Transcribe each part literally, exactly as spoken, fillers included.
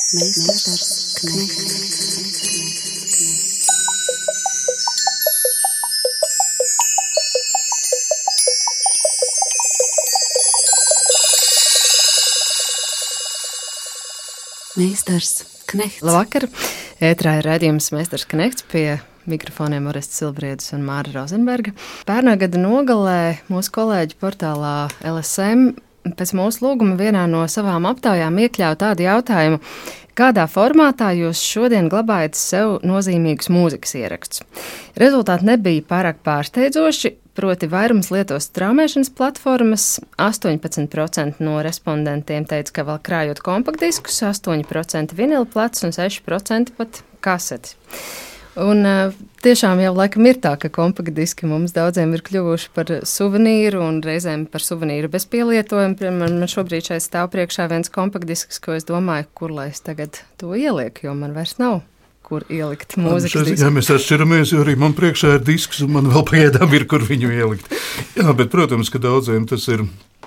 Meistars Knechts. Meistars Knechts. Labvakar! Ētrā ir raidījums Meistars Knechts, pie mikrofoniem Orests Silbriedis un Māra Rozenberga. Pērnā gada nogalē mūsu kolēģi portālā L S M pēc mūsu lūguma vienā no savām aptaujām iekļāva tādu jautājumu, kādā formātā jūs šodien glabājat sev nozīmīgus mūzikas ierakstus. Rezultāti nebija pārāk pārsteidzoši, proti vairums lietos straumēšanas platformas, astoņpadsmit procenti no respondentiem teica, ka vēl krājot kompaktdiskus, astoņi procenti vinila plats un seši procenti pat kasetes. Un tiešām jau laikam ir tā, ka kompaktdiski mums daudziem ir kļuvuši par suvenīru un reizēm par suvenīru bez pielietojuma. Piemēram, man šobrīd šeit stāv priekšā viens kompaktdisks, ko es domāju, kur lai es tagad to ielieku, jo man vairs nav kur ielikt mūzikas disku. Jā, mēs atšķiramies, jo arī man priekšā ir disks un man vēl pagaidām ir, kur viņu ielikt. Jā, bet, protams, ka daudziem tas ir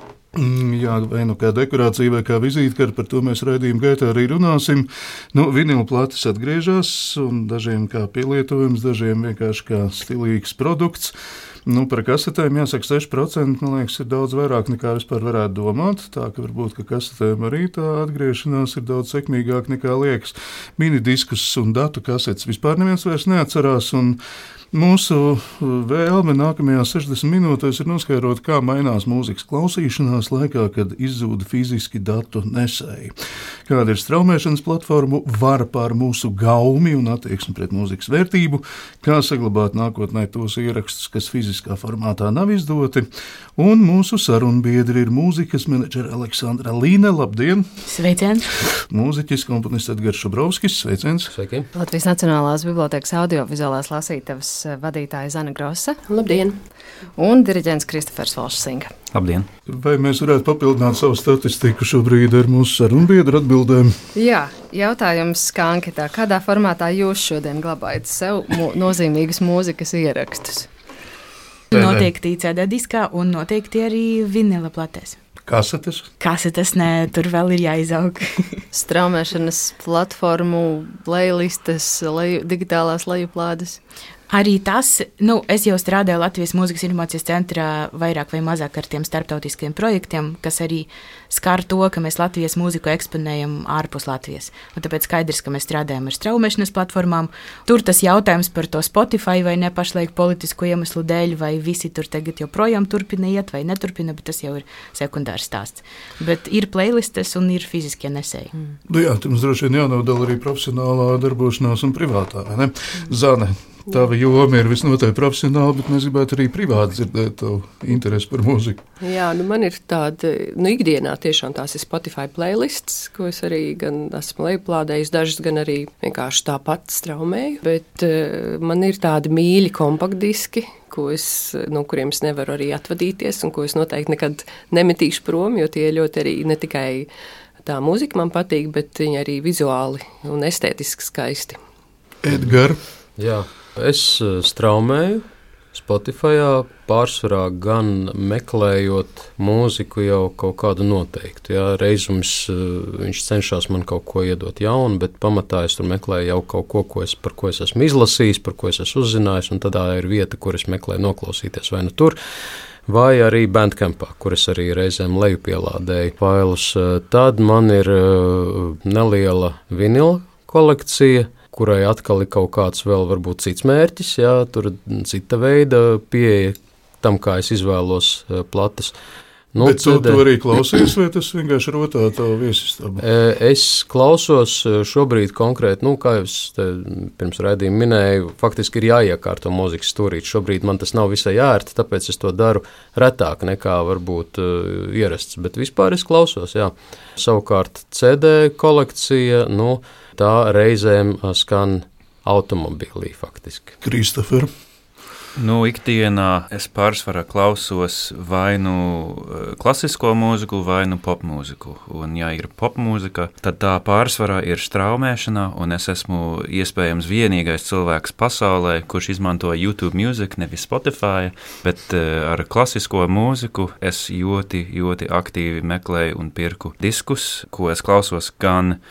jā, vai nu kā dekorācija, vai kā vizītkarte, par to mēs raidījuma gaitā arī runāsim. Nu, vinila plates atgriežas, un dažiem kā pielietojums, dažiem vienkārši kā stilīgs produkts. Nu, par kasetēm jāsaka seši procenti, man liekas, ir daudz vairāk nekā vispār varētu domāt. Tā ka varbūt, ka kasetēm arī tā atgriešanās ir daudz sekmīgāk nekā liekas. Minidiskus un datu kasetes vispār neviens vairs neatcerās, un mūsu vēlme nākamajās sešdesmit minūtēs ir noskaidrot, kā mainās mūzikas klausīšanās laikā, kad izzūda fiziski datu nesēji. Kāda ir straumēšanas platformu vara pār mūsu gaumi un attieksmi pret mūzikas vērtību, kā saglabāt nākotnē tos ierakstus, kas fiziskā formātā nav izdoti, un mūsu sarunbiedri ir mūzikas menedžera Aleksandra Līne. Labdien! Sveiciens! Mūziķis, komponists Edgars Šubrovskis. Sveiciens! Sveiki! Latvijas Nacionālās bibliotēkas audiovizuālās lasītavas vadītāja Zana Grosa. Labdien! Un diriģents Kristofers Volšsinga. Labdien! Vai mēs varētu papildināt savu statistiku šobrīd ar mūsu sarunbiedru atbildēm? Jā, jautājums kā anketā. Kādā formātā jūs šodien glabājat sev mu- nozīmīgus mūzikas ierakstus? Noteikti C D diskā un noteikti arī vinila platēs. Kasetes? Kasetes, nē, tur vēl ir jāizaug. Straumēšanas platformu, playlistes, leju, digitālās lejuplādes. Arī tas, nu, es jau strādāju Latvijas Mūzikas informācijas centrā vairāk vai mazāk ar tiem starptautiskiem projektiem, kas arī skar to, ka mēs Latvijas mūziku eksponējam ārpus Latvijas. Un tāpēc skaidrs, ka mēs strādājam ar straumēšanas platformām. Tur tas jautājums par to Spotify vai ne pašlaik politisku iemeslu dēļ, vai visi tur tagad joprojām turpina iet vai neturpina, bet tas jau ir sekundārs stāsts. Bet ir playlistes un ir fiziskie nesēji. Mm. Nu jā, mums droši vien jānodala arī profesionālā darbošanās un privātā, vai ne? Zane, tava joma ir visnotaļ profesionāla, bet mēs gribētu arī privāti dzirdēt tavu interesi par mūziku. Jā, nu man ir tāda, nu ikdienā tiešām tās ir Spotify playlists, ko es arī gan esmu lejuplādējis, dažas gan arī vienkārši tāpat straumēju, bet uh, man ir tādi mīļi kompaktdiski, ko es, no kuriem es nevaru arī atvadīties un ko es noteikti nekad nemetīšu prom, jo tie ļoti arī ne tikai tā mūzika man patīk, bet viņi arī vizuāli un estētiski skaisti. Edgar? Jā. Es straumēju Spotifyā pārsvarā gan meklējot mūziku jau kaut kādu noteiktu. Jā, reizums viņš cenšas man kaut ko iedot jaunu, bet pamatā es tur meklēju jau kaut ko, ko es, par ko es esmu izlasījis, par ko es esmu uzzinājis, un tad tā ir vieta, kur es meklēju noklausīties vai nu tur, vai arī Bandcampā, kur es arī reizēm lejupielādēju failus. Tad man ir neliela vinila kolekcija, kurai atkal ir kaut kāds vēl varbūt cits mērķis, jā, tur cita veida pieeja tam, kā es izvēlos plates. Nu, bet tu, tu arī klausies, vai tas vienkārši rotā tavu viesistabu? Es klausos šobrīd konkrēti, nu, kā jau es pirms raidījuma minēju, faktiski ir jāiekārto mūzikas stūrīt. Šobrīd man tas nav visai ērti, tāpēc es to daru retāk nekā varbūt uh, ierasts, bet vispār es klausos, jā. Savukārt C D kolekcija, nu, tā reizēm skan automobīlī faktiski. Kristofer? Nu, ikdienā es pārsvarā klausos vai nu klasisko mūziku, vai nu popmūziku. Un, ja ir popmūzika, tad tā pārsvarā ir straumēšana, un es esmu iespējams vienīgais cilvēks pasaulē, kurš izmanto YouTube Music, nevis Spotify, bet ar klasisko mūziku es ļoti, ļoti aktīvi meklēju un pirku diskus, ko es klausos gan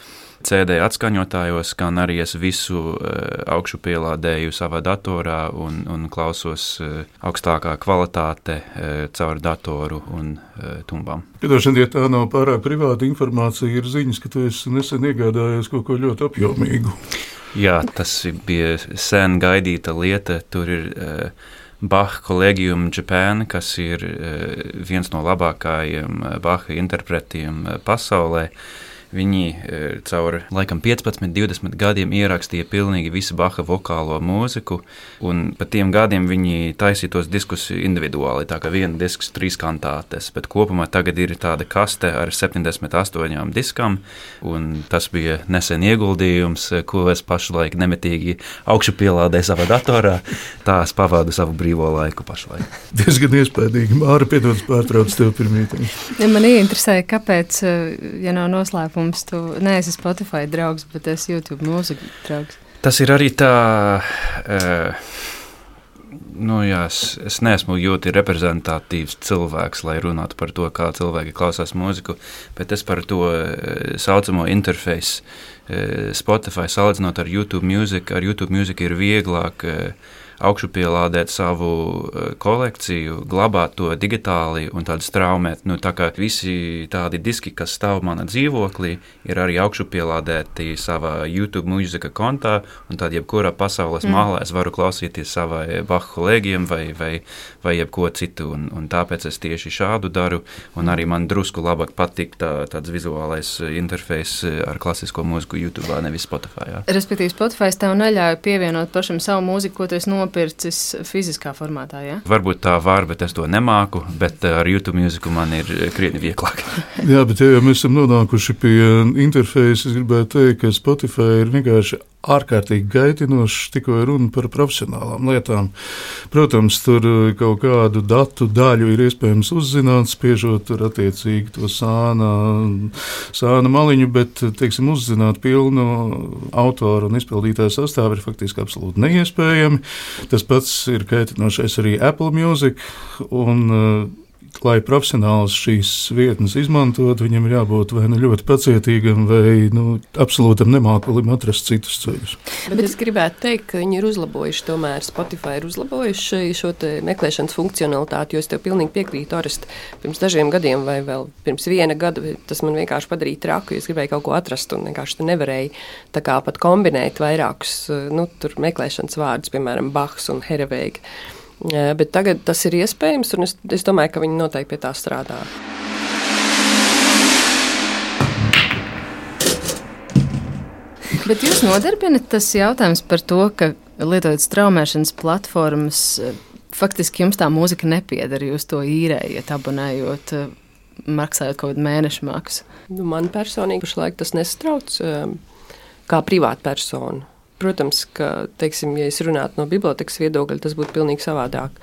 C D atskaņotājos, gan arī es visu uh, augšu pielādēju savā datorā un, un klausos uh, augstākā kvalitāte uh, caur datoru un uh, tumbām. Piedošana, ja tā nav pārāk privāta informācija, ir ziņas, ka tu esi nesen iegādājies kaut ko ļoti apjomīgu. Jā, tas bija sen gaidīta lieta. Tur ir uh, Bach Collegium Japan, kas ir uh, viens no labākajiem Bacha interpretiem uh, pasaulē. Viņi caur laikam piecpadsmit, divdesmit gadiem ierakstīja pilnīgi visu Baha vokālo mūziku, un pa tiem gadiem viņi taisīja tos diskus individuāli, tā kā viena disks, trīs kantātes, bet kopumā tagad ir tāda kaste ar septiņdesmit astoņām diskām, un tas bija nesen ieguldījums, ko es pašlaik nemitīgi augšu pielādēju savā datorā, tā es pavādu savu brīvo laiku pašlaik. Diezgan iespējīgi. Māra, piedodas pārtrauc tev pirmītiem. Ja man ieinteresēja, kāpēc, ja nav noslēpums, tu neesi Spotify draugs, bet esi YouTube mūzika draugs. Tas ir arī tā, uh, nu jā, es, es neesmu ļoti reprezentatīvs cilvēks, lai runātu par to, kā cilvēki klausās mūziku, bet es par to uh, saucamo interfeisu uh, Spotify salīdzinot ar YouTube Music. Ar YouTube Music ir vieglāk uh, augšupielādēt savu kolekciju, glabāt to digitāli un tādu straumēt. Nu, tā kā visi tādi diski, kas stāv manā dzīvoklī, ir arī augšupielādēti savā YouTube mūzika kontā, un tad jebkurā pasaules mm. malā es varu klausīties savai Bacha kolēģiem vai, vai, vai jebko citu, un, un tāpēc es tieši šādu daru, un arī man drusku labāk patīk tā, tāds vizuālais interfejs ar klasisko mūziku YouTube, nevis Spotify. Jā. Respektīvi, Spotify tev neļauj pievienot pašam savu mūziku, ko tu esi nopircis fiziskā formātā, ja? Varbūt tā var, bet es to nemāku, bet ar YouTube mūziku man ir krietni vieglāk. Jā, bet ja mēs esam nonākuši pie interfeisa, es gribētu teikt, ka Spotify ir vienkārši ārkārtīgi gaitinošs, tikko ir runa par profesionālām lietām. Protams, tur kaut kādu datu daļu ir iespējams uzzināt, spiežot tur attiecīgi to sāna, sāna maliņu, bet, teiksim, uzzināt pilnu autoru un izpildītāju sastāvu ir faktiski absolūti neiespējami. Tas pats ir kaitinošais arī Apple Music, un lai profesionāls šīs vietnes izmantot, viņam ir jābūt vai nu ļoti pacietīgam, vai nu, absolūtam nemākulim atrast citus ceļus. Bet es gribētu teikt, ka viņi ir uzlabojuši, tomēr Spotify ir uzlabojuši šo te meklēšanas funkcionalitāti, jo es tev pilnīgi piekrītu, Orest, pirms dažiem gadiem vai vēl pirms viena gada, tas man vienkārši padarīja traku, jo es gribēju kaut ko atrast un vienkārši tu nevarēji tā kā pat kombinēt vairākus, nu, tur meklēšanas vārdus, piemēram, Bachs un Hereveiga. Bet tagad tas ir iespējams, un es, es domāju, ka viņi noteikti pie tā strādā. Bet jūs nodarbinat tas jautājums par to, ka lietojot straumēšanas platformas, faktiski jums tā mūzika nepieder, jūs to īrējat, abonējot, maksājot kaut kādu mēnešu maksu? Nu, man personīgi pašlaik tas nesatrauc kā privāta persona. Protams, ka, teiksim, ja es runātu no bibliotekas viedokļa, tas būtu pilnīgi savādāk.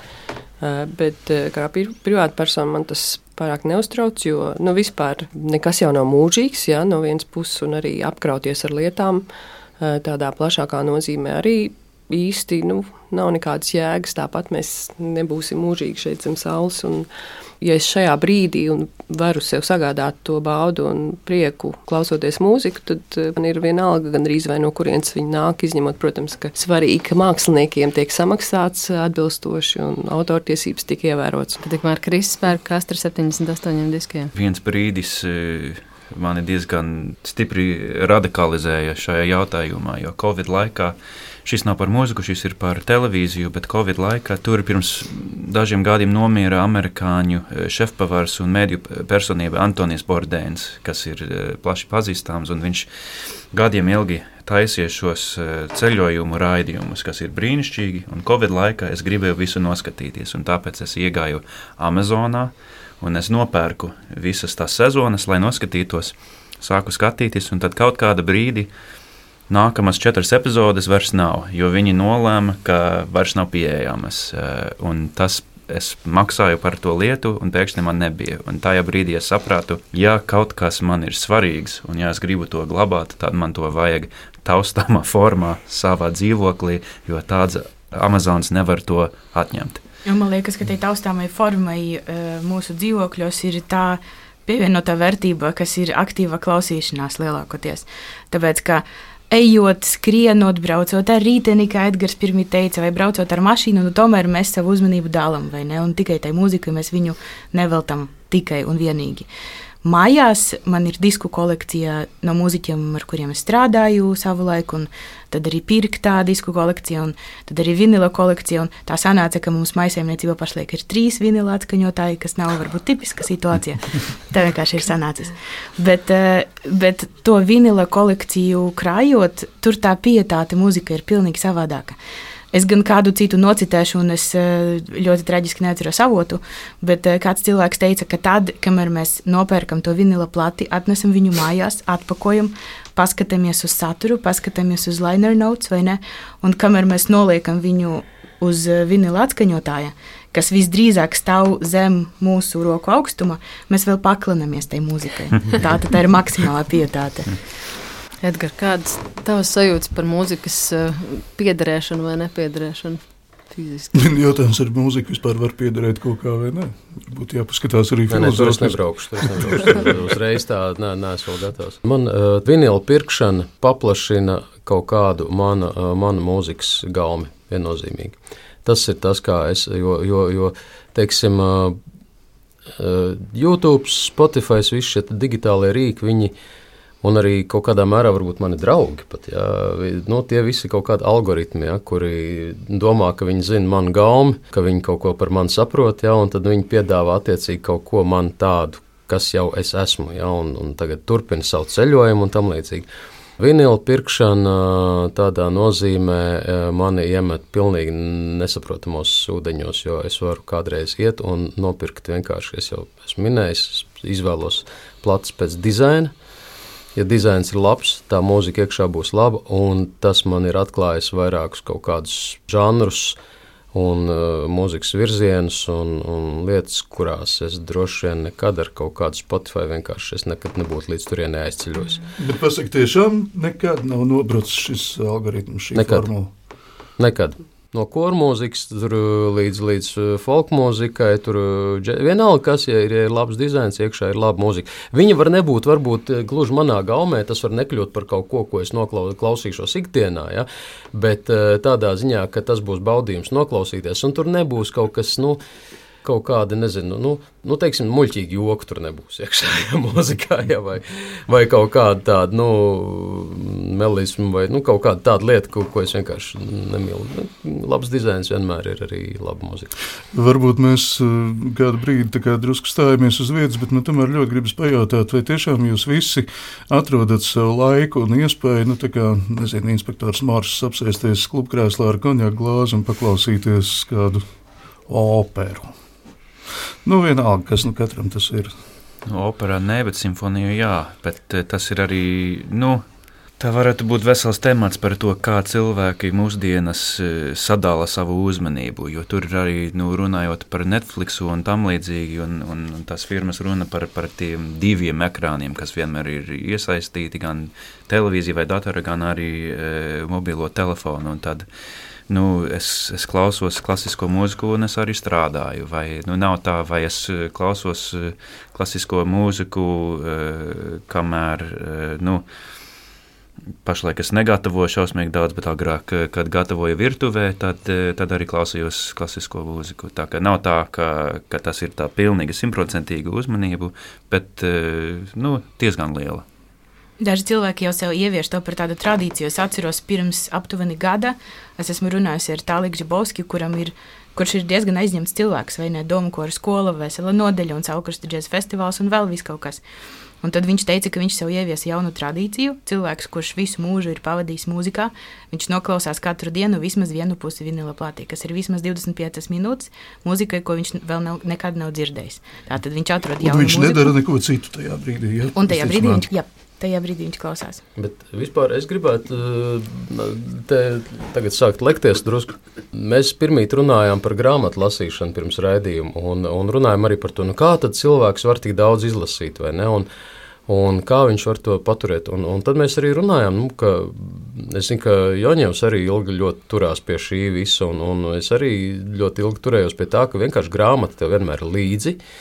Bet kā privāta persona man tas pārāk neuztrauc, jo nu, vispār nekas jau nav mūžīgs, ja, no vienas puses, un arī apkrauties ar lietām tādā plašākā nozīmē arī īsti nu, nav nekādas jēgas. Tāpat mēs nebūsim mūžīgi šeit zem saules. Un, ja es šajā brīdī varu sev sagādāt to baudu un prieku klausoties mūziku, tad man ir vienalga gandrīz vai no kurienes viņi nāk, izņemot, protams, ka svarīgi, ka māksliniekiem tiek samaksāts atbilstoši un autortiesības tiek ievērots. Tad tikmēr Kristis pērk kastu ar septiņdesmit astoņiem diskiem. Viens brīdis mani diezgan stipri radikalizēja šajā jautājumā, jo Covid laikā šis nav par mūziku, šis ir par televīziju, bet Covid laikā tur pirms dažiem gadiem nomira amerikāņu šefpavārs un mediju personība Antonijs Bourdains, kas ir plaši pazīstams, un viņš gadiem ilgi taisīja šos ceļojumu raidījumus, kas ir brīnišķīgi, un Covid laikā es gribēju visu noskatīties, un tāpēc es iegāju Amazonā, un es nopērku visas tās sezonas, lai noskatītos, sāku skatīties, un tad kaut kāda brīdi nākamās četras epizodes vairs nav, jo viņi nolēma, ka vairs nav pieejamas. Un tas es maksāju par to lietu, un pēkšņi man nebija. Un tajā brīdī es sapratu, ja kaut kas man ir svarīgs, un ja es gribu to glabāt, tad man to vajag taustāmā formā savā dzīvoklī, jo tāds Amazons nevar to atņemt. Un man liekas, ka tai taustāmai formai mūsu dzīvokļos ir tā pievienotā vērtība, kas ir aktīva klausīšanās lielākoties. Tāpēc, ka ejot, skrienot, braucot ar rīteni, kā Edgars pirmie teica, vai braucot ar mašīnu, nu tomēr mēs savu uzmanību dālam, vai ne? Un tikai tai mūzikai mēs viņu neveltam tikai un vienīgi. Mājās man ir disku kolekcija no mūziķiem, ar kuriem es strādāju savu laiku, un tad arī pirktā disku kolekcija, un tad arī vinila kolekcija, un tā sanāca, ka mums maisaimniecībā pašlaik ir trīs vinila atskaņotāji, kas nav varbūt tipiska situācija. Tā vienkārši ir sanācis. Bet, bet to vinila kolekciju krājot, tur tā pietāte mūzika ir pilnīgi savādāka. Es gan kādu citu nocitēšu, un es ļoti traģiski neatceros avotu, bet kāds cilvēks teica, ka tad, kamēr mēs nopērkam to vinila plati, atnesam viņu mājās, atpakojam, paskatāmies uz saturu, paskatāmies uz liner notes, vai ne, un kamēr mēs noliekam viņu uz vinila atskaņotāja, kas visdrīzāk stāv zem mūsu roku augstuma, mēs vēl paklanamies tai mūzikai. Tā tad tā ir maksimālā pietāte. Edgar, kādas tavas sajūtas par mūzikas piederēšanu vai nepiederēšanu fiziski? Jautājums ar mūziku vispār var piederēt kaut kā vai ne? Varbūt jāpaskatās arī filozofijas. Nē, nē, es nebraukšu, es nebraukšu. Uzreiz tā, nē, neesmu vēl gatavs. Man uh, vinila pirkšana paplašina kaut kādu mana, uh, mana mūzikas gaumi viennozīmīgi. Tas ir tas, kā es, jo, jo, jo teiksim, uh, uh, YouTube, Spotify, visi šie digitālie rīki, viņi un arī kaut kādā mērā varbūt mani draugi pat, jā, nu, tie visi kaut kādi algoritmi, jā, kuri domā, ka viņi zina manu gaumi, ka viņi kaut ko par mani saprot, jā, un tad viņi piedāvā attiecīgi kaut ko man tādu, kas jau es esmu, jā, un, un tagad turpina savu ceļojumu un tam līdzīgi. Vinila pirkšana tādā nozīmē mani iemet pilnīgi nesaprotamos ūdeņos, jo es varu kādreiz iet un nopirkt vienkārši, es jau esmu minējis, izvēlos platus pēc dizaina. Ja dizains ir labs, tā mūzika iekšā būs laba, un tas man ir atklājis vairākus kaut kādus žanrus un uh, mūzikas virzienus un, un lietas, kurās es droši vien nekad ar kaut kādu Spotify vienkārši es nekad nebūtu līdz turienei aizceļojis. Bet pasaka, tiešām nekad nav nobrucis šis algoritms, šī nekad. formula? Nekad. No koru mūzikas līdz, līdz folk mūzikai, tur vienalga, kas, ja ir, ja ir labs dizains, iekšā ir laba mūzika. Viņa var nebūt, varbūt gluži manā gaumē, tas var nekļūt par kaut ko, ko es noklausīšos ikdienā, ja? Bet tādā ziņā, ka tas būs baudījums noklausīties, un tur nebūs kaut kas, nu, kaut kāda, nezinu, nu, nu teiksim, muļķīgi joku tur nebūs iekšā, ja, mūzikā, ja, vai, vai kaut kāda tāda, nu, melismu, vai, nu, kaut kāda tāda lieta, ko, ko es vienkārši nemīlu. Labs dizains vienmēr ir arī laba mūzika. Varbūt mēs kādu brīdi tā kā drusku stājamies uz vietas, bet man tomēr ļoti gribas pajautāt, vai tiešām jūs visi atrodat savu laiku un iespēju, nu, tā kā, nezinu, inspektors Maršs apsēsties klubkrēslā ar konjaku glāzi un paklausīties kādu operu. Nu, vienalga, kas nu katram tas ir. Operā ne, bet simfonija jā, bet tas ir arī, nu, tā varētu būt vesels temats par to, kā cilvēki mūsdienas sadala savu uzmanību, jo tur ir arī, nu, runājot par Netflixu un tam līdzīgi, un, un, un tās firmas runa par, par tiem diviem ekrāniem, kas vienmēr ir iesaistīti, gan televīzija vai datora, gan arī e, mobilo telefonu, un tad Nu, es, es klausos klasisko mūziku, un es arī strādāju. Vai, nu, nav tā, vai es klausos klasisko mūziku, kamēr, nu, pašlaik es negatavoju šausmīgi daudz, bet agrāk, kad gatavoju virtuvē, tad, tad arī klausījos klasisko mūziku. Tā kā nav tā, ka, ka tas ir tā pilnīgi simtprocentīga uzmanība, bet, nu, diezgan liela. Daži cilvēki jau sev ievieš to par tādu tradīciju. Es atceros, pirms aptuveni gada es esmu runājusi ar Tāliku Žibovski, kuram ir, kurš ir diezgan aizņemts cilvēks, vai ne, Doma kora skola, vesela nodeļa un Saulkrastu džēza festivāls un vēl viss kaut kas. Un tad viņš teica, ka viņš sev ievies jaunu tradīciju. Cilvēks, kurš visu mūžu ir pavadījis mūzikā, viņš noklausās katru dienu vismaz vienu pusi vinila platī, kas ir vismaz divdesmit piecas minūtes mūzikai, ko viņš vēl nav, nekad nav dzirdējis. Tātad viņš atrod jaunu viņš mūziku. Viņš nedara neko citu tajā brīdī. Ja? Un tajā brīdī viņš, jā, tajā brīdī viņš klausās. Bet vispār es gribētu te tagad sākt lekties drusku. Mēs pirmīt runājām par grāmatu lasīšanu pirms raidījuma un, un runājām arī par to, nu kā tad cilvēks var tik daudz izlasīt, vai ne, un, un kā viņš var to paturēt. Un, un tad mēs arī runājām, nu, ka es zinu, ka Joņevs arī ilgi ļoti turās pie šī visa, un, un es arī ļoti ilgi turējos pie tā, ka vienkārši grāmata tev vienmēr ir līdzi.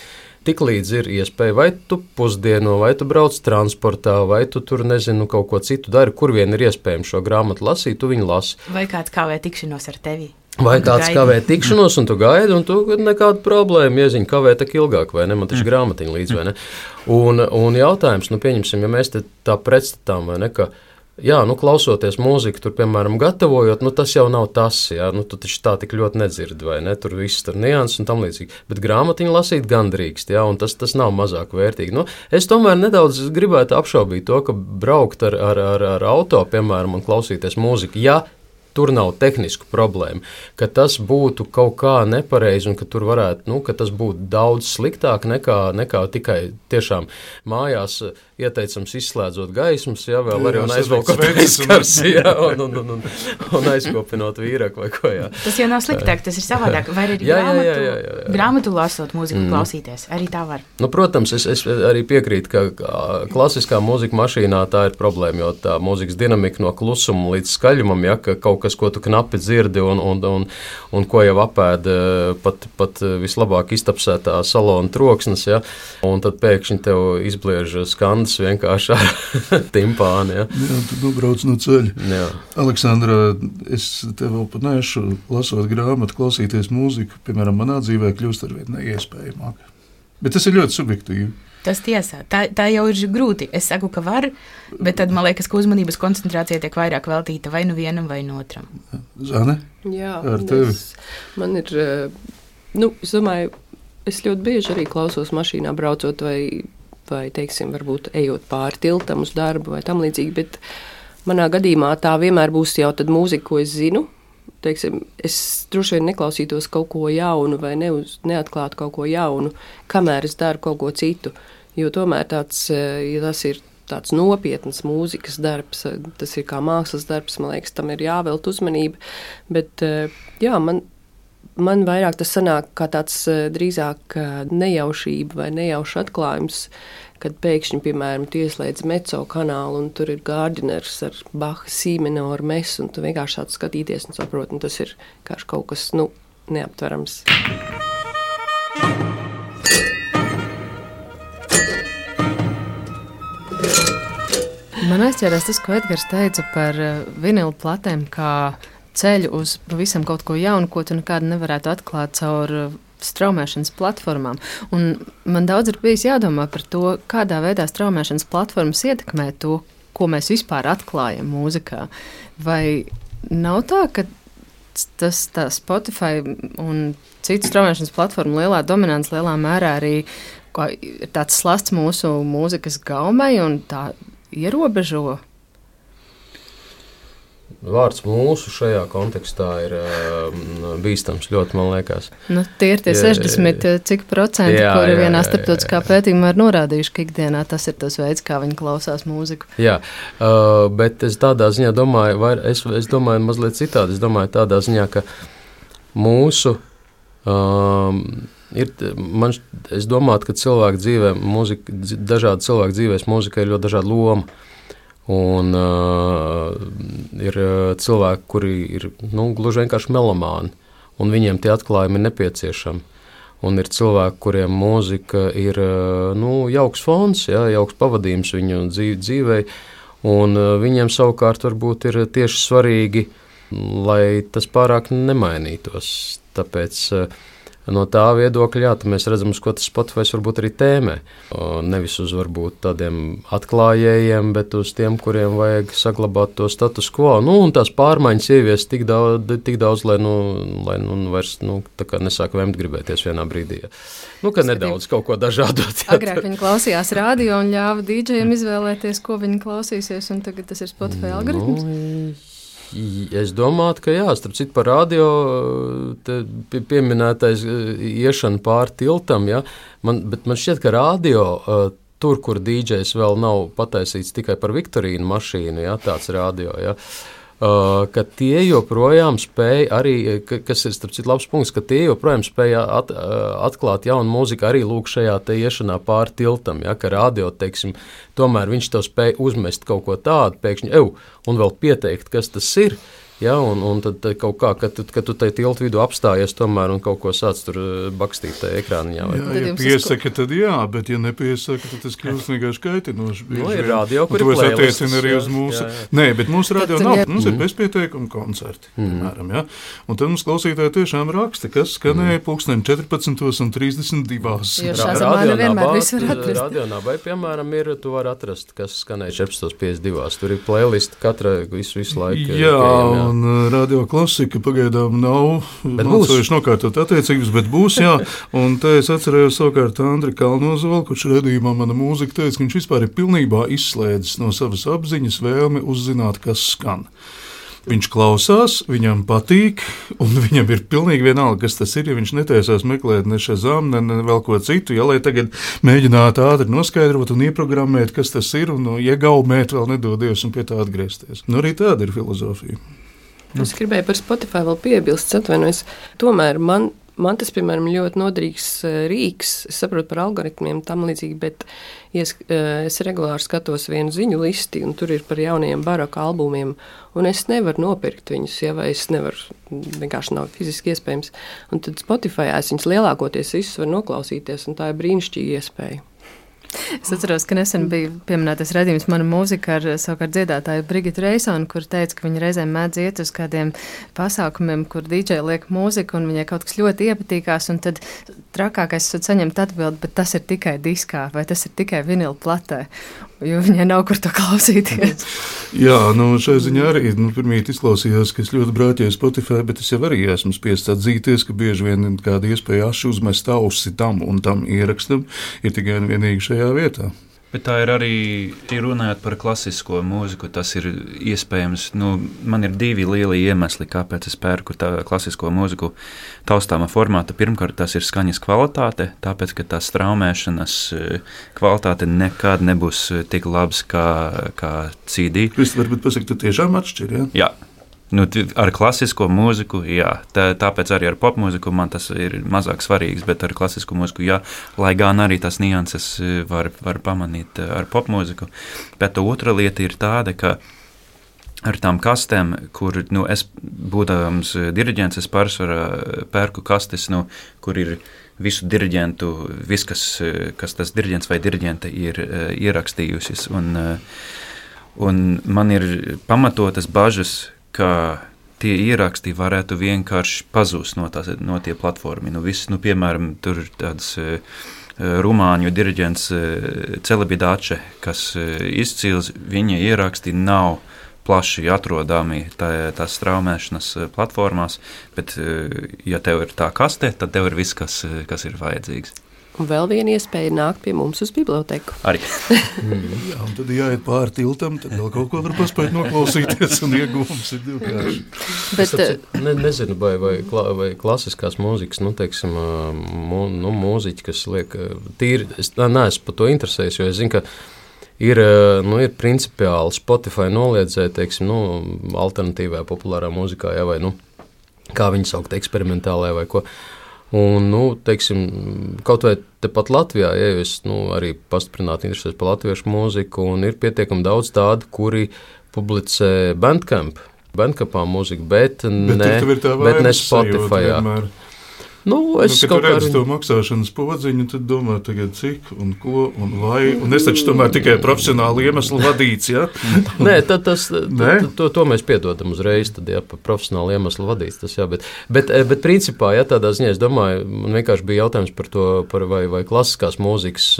tiklīdz ir iespēja, vai tu pusdieno, vai tu brauc transportā, vai tu tur, nezinu, kaut ko citu dari, kur vien ir iespējams šo grāmatu lasīt, tu viņu lasi. Vai kāds kavē tikšanos ar tevi? Vai kāds kavē tikšanos, un tu gaidi, un tu nekādu problēmu ieziņ, kavē tak ilgāk, vai ne? Man taču grāmatiņa līdz, vai ne? Un, un jautājums, nu pieņemsim, ja mēs te tā pretstatām, vai ne, ka, jā, nu klausoties mūziku, tur, piemēram, gatavojot, nu tas jau nav tas, jā, nu tu taču tā tik ļoti nedzirdi, vai ne? Tur viss tur nianses un tam līdzīgi. Bet grāmatiņu lasīt gan drīkst, jā, un tas, tas nav mazāk vērtīgi. Nu, es tomēr nedaudz gribētu apšaubīt to, ka braukt ar, ar, ar, ar auto, piemēram, un klausīties mūziku, ja tur nav tehnisku problēmu, ka tas būtu kaut kā nepareizi un ka tur varētu, nu, ka tas būtu daudz sliktāk nekā, nekā tikai tiešām mājās ieteicams izslēdzot gaismas, jā, vēl arī un aizvalkot aizskars, jā, un, un, un, un, un aizkopinot vīraku vai ko, jā. Tas jau nav sliktāk, tas ir savādāk. Vai arī jā, grāmatu, jā, jā, jā, jā. grāmatu lasot mūziku mm. klausīties, arī tā var. Nu, protams, es, es arī piekrītu, ka klasiskā mūzika mašīnā tā ir problēma, jo tā mūzikas dinamika no klusuma līdz skaļumam, ja, ka kaut kas, ko tu knapi dzirdi un, un, un, un ko jau apēda pat, pat vislabāk iztapsētā salona troksnes, ja, un tad pēkšņi tev izbliež skandas vienkārši ar timpāni. Ja. Jā, tu nobrauc no ceļa. Jā. Aleksandra, es tev vēl pat nešu, lasot grāmatu, klausīties mūziku, piemēram, manā dzīvē kļūst arvien neiespējamāk. Bet tas ir ļoti subjektīvi. Tas tiesā. Tā, tā jau ir grūti. Es saku, ka var, bet tad man liekas, ka uzmanības koncentrācija tiek vairāk veltīta vai nu vienam, vai no otram. Zane? Jā, ar tevi? Es, man ir, nu, es domāju, es ļoti bieži arī klausos mašīnā braucot vai, vai, teiksim, varbūt ejot pāri tiltam uz darbu vai tam līdzīgi, bet manā gadījumā tā vienmēr būs jau tad mūzika, ko es zinu. Teiksim, es droši vien neklausītos kaut ko jaunu vai neuz, neatklātu kaut ko jaunu, kamēr es daru kaut ko citu, jo tomēr tāds, ja tas ir tāds nopietns mūzikas darbs, tas ir kā mākslas darbs, man liekas, tam ir jāvelt uzmanība, bet jā, man, man vairāk tas sanāk kā tāds drīzāk nejaušība vai nejaušs atklājums, kad pēkšņi, piemēram, tu ieslēdz Mezzo kanālu un tur ir Gardiners ar Baha sīmenoru mesu, un tu vienkārši sāc skatīties un saproti, un tas ir kaut kas, nu, neaptverams. Man aizķērās tas, ko Edgars teica par vinilu platēm, kā ceļu uz pavisam kaut ko jaunu, ko tu nekādu nevarētu atklāt caur straumēšanas platformām. Un man daudz ir bijis jādomā par to, kādā veidā straumēšanas platformas ietekmē to, ko mēs vispār atklājam mūzikā. Vai nav tā, ka tas tā Spotify un citu straumēšanas platformu lielā dominants lielā mērā arī ir tāds slasts mūsu mūzikas gaumei un tā ierobežo? Vārds mūsu šajā kontekstā ir uh, bīstams ļoti, man liekas. Nu, tie ir tie sešdesmit cik procenti, jā, kuri jā, vienā starptautiskā pētījumā ir norādījuši, ka ikdienā tas ir tas veids, kā viņi klausās mūziku. Jā, uh, bet es tādā ziņā domāju, vai es, es domāju mazliet citādi, es domāju tādā ziņā, ka mūsu, um, ir, man, es domātu, ka cilvēku dzīvē, mūzika, dažādi cilvēku dzīvēs mūzika ir ļoti dažāda loma. Un uh, ir cilvēki, kuri ir nu, gluži vienkārši melomāni, un viņiem tie atklājumi ir nepieciešami. Un ir cilvēki, kuriem mūzika ir nu, jauks fons, ja, jauks pavadījums viņu dzīvei, un uh, viņiem savukārt varbūt ir tieši svarīgi, lai tas pārāk nemainītos. Tāpēc uh, no tā viedokļa, jā, mēs redzam, uz ko tas Spotify varbūt arī tēmē. Nevis uz varbūt tādiem atklājējiem, bet uz tiem, kuriem vajag saglabāt to status quo. Nu, un tās pārmaiņas ievies tik daudz, tik daudz lai, nu, lai nu, vairs nu, nesāk vēmt gribēties vienā brīdī. Nu, ka nedaudz kaut ko dažādot. Agrāk viņi klausījās radio un ļāva dīdžejiem izvēlēties, ko viņi klausīsies, un tagad tas ir Spotify algoritms. Nu, es domātu, ka jā, starp citu par radio pie, pieminētais iešana pāri tiltam, ja, man, bet man šķiet, ka radio tur, kur dīdžejs vēl nav pataisīts tikai par Viktorīnu mašīnu, ja, tāds radio, ja, ka tie joprojām spēja arī, kas ir starp citu labs punkts, ka tie joprojām spēja at, atklāt jaunu mūziku arī lūk šajā te iešanā pāri tiltam, ja, ka radio, teiksim, tomēr viņš tev spēja uzmest kaut ko tādu, pēkšņi, ev, un vēl pieteikt, kas tas ir, Ja, un, un tad kaut kā, kad, tu- kad tu tajā tiltu vidū apstājies tomēr un kaut ko sāc tur eh, bakstīt tajā ekrāniņā. Vai? Jā, Tad ja jums piesaka, tad jā, bet ja nepiesaka, tad tas kļūst vienkārši kaitinoši. Nu, ir radio, kur to ir es playlists, attiecinu arī jā, uz mūsu. jā, jā. Nē, bet mūsu radio Tad, nav. ja- Mums ir Mhm. bezpieteikuma koncerti, piemēram, ja? Un tad mums klausītāji tiešām raksta, kas skanēja pulksten četrpadsmitos un trīsdesmit divās. Jo Ra- šā zamā nevienmēr radionābā, visu var atrast. Radionābai, piemēram, ir, tu vari atrast, kas skanēja četrpadsmit piecdesmit divi. Tur ir playlist katra visu, visu laiku. Jā, pieejama, un uh, radio klasika pagaidām nav mācojuši nokārtot attiecības, bet būs, jā. Un te es atcerējos savukārt Andri Kalnozolu, kurš redzījumā mana mūzika teica, ka viņš vispār ir pilnībā izslēdzis no savas apziņas vēlmi uzzināt, kas skan. Viņš klausās, viņam patīk, un viņam ir pilnīgi vienalga, kas tas ir. Ja viņš netaisās meklēt ne Shazam, ne, ne vēl ko citu, ja lai tagad mēģinātu ātri noskaidrot un ieprogrammēt, kas tas ir, un no, iegaumēt vēl nedodies un pie tā atgriezties. Nu, arī tāda ir filozofija. Es gribēju par Spotify vēl piebilst, atvainojos. Tomēr man, man tas, piemēram, ļoti noderīgs eh, rīks. Es saprotu par algoritmiem tam līdzīgi, bet es, eh, es regulāri skatos vienu ziņu listi, un tur ir par jaunajiem baroka albumiem, un es nevaru nopirkt viņus, ja vai es nevaru, vienkārši nav fiziski iespējams. Un tad Spotify es viņus lielākoties visus var noklausīties, un tā ir brīnišķīga iespēja. Es atceros, ka nesen bija pieminētas redzījums mana mūzika ar savukārt dziedātāju Brigitu Reisonu, kur teica, ka viņa reizēm mēdz iet uz kādiem pasākumiem, kur dīdžeji liek mūziku, un viņai kaut kas ļoti iepatīkās, un tad trakākais esat saņemt atbildi, bet tas ir tikai diskā, vai tas ir tikai vinila platē, jo viņai nav kur to klausīties. Jā, nu šai ziņā arī nu, pirmīt izklausījās, ka es ļoti brāķēju Spotify, bet es jau arī esmu spiests atzīties, ka bieži vien kāda iespēja aši uzmest ausi tam un tam ierakstam ir tikai un vienīgi šajā vietā. Bet tā ir arī, ja runājot par klasisko mūziku, tas ir iespējams. Nu, man ir divi lieli iemesli, kāpēc es pērku tā klasisko mūziku taustāmā formāta. Pirmkārt, tas ir skaņas kvalitāte, tāpēc, ka tā straumēšanas kvalitāte nekad nebūs tik labs kā, kā C D. Kristi, varbūt pasaka, tu tiešām atšķir, ja? Jā. Nu, ar klasisko mūziku, jā, tā, tāpēc arī ar popmūziku man tas ir mazāk svarīgs, bet ar klasisko mūziku, jā, lai gan arī tas nianses var, var pamanīt ar popmūziku. Bet otra lieta ir tāda, ka ar tām kastēm, kur nu, es būdams diriģents, es pārsvarā pērku kastes, nu, kur ir visu diriģentu, viss, kas, kas tas diriģents vai diriģente ir ierakstījusies. Un, un man ir pamatotas bažas, ka tie ieraksti varētu vienkārši pazūst no, tās, no tie platformi. Nu, viss, nu, piemēram, tur ir tāds uh, rumāņu diriģents uh, Celebidāče, kas uh, izcils, viņa ieraksti nav plaši atrodami tā, tās straumēšanas platformās, bet, uh, ja tev ir tā kaste, tad tev ir viss, kas, kas ir vajadzīgs. Un vēl viena iespēja nākt pie mums uz biblioteku. Arī. Jā, un tad jāiet pāri tiltam, tad vēl kaut ko var paspēt noklausīties, un iegūms ir divkārši. Bet, Ne, nezinu, vai, vai, vai klasiskās mūzikas, nu, teiksim, mū, nu, mūziķi, kas liek tīri, es neesmu par to interesējis, jo es zinu, ka ir, nu, ir principiāli Spotify noliedzēja, teiksim, nu, alternatīvā populārā mūzikā, jā, vai, nu, kā viņi saukt, eksperimentālajā vai ko. Un, nu, teiksim, kaut vai tepat Latvijā, ja es nu, arī pastiprināti interesēs par latviešu mūziku, un ir pietiekami daudz tādu, kuri publicē Bandcamp, Bandcampā mūziku, bet, Bet ne, tur ir tā bet ne vainas sajūta Spotifyā. vienmēr. Nu, Nu, es kad tu kaut kā redzi arī- to maksāšanas podziņu, tad domā, tagad cik un ko un vai. Un es taču tomēr tikai profesionāli iemeslu vadīts, ja? Nē, tad tas, Nē? tad, to, to mēs piedodam uzreiz, tad, jā, par profesionālu iemeslu vadīts tas, jā, bet, bet, bet principā, jā, tādā ziņā, es domāju, man vienkārši bija jautājums par to, par vai, vai klasiskās mūzikas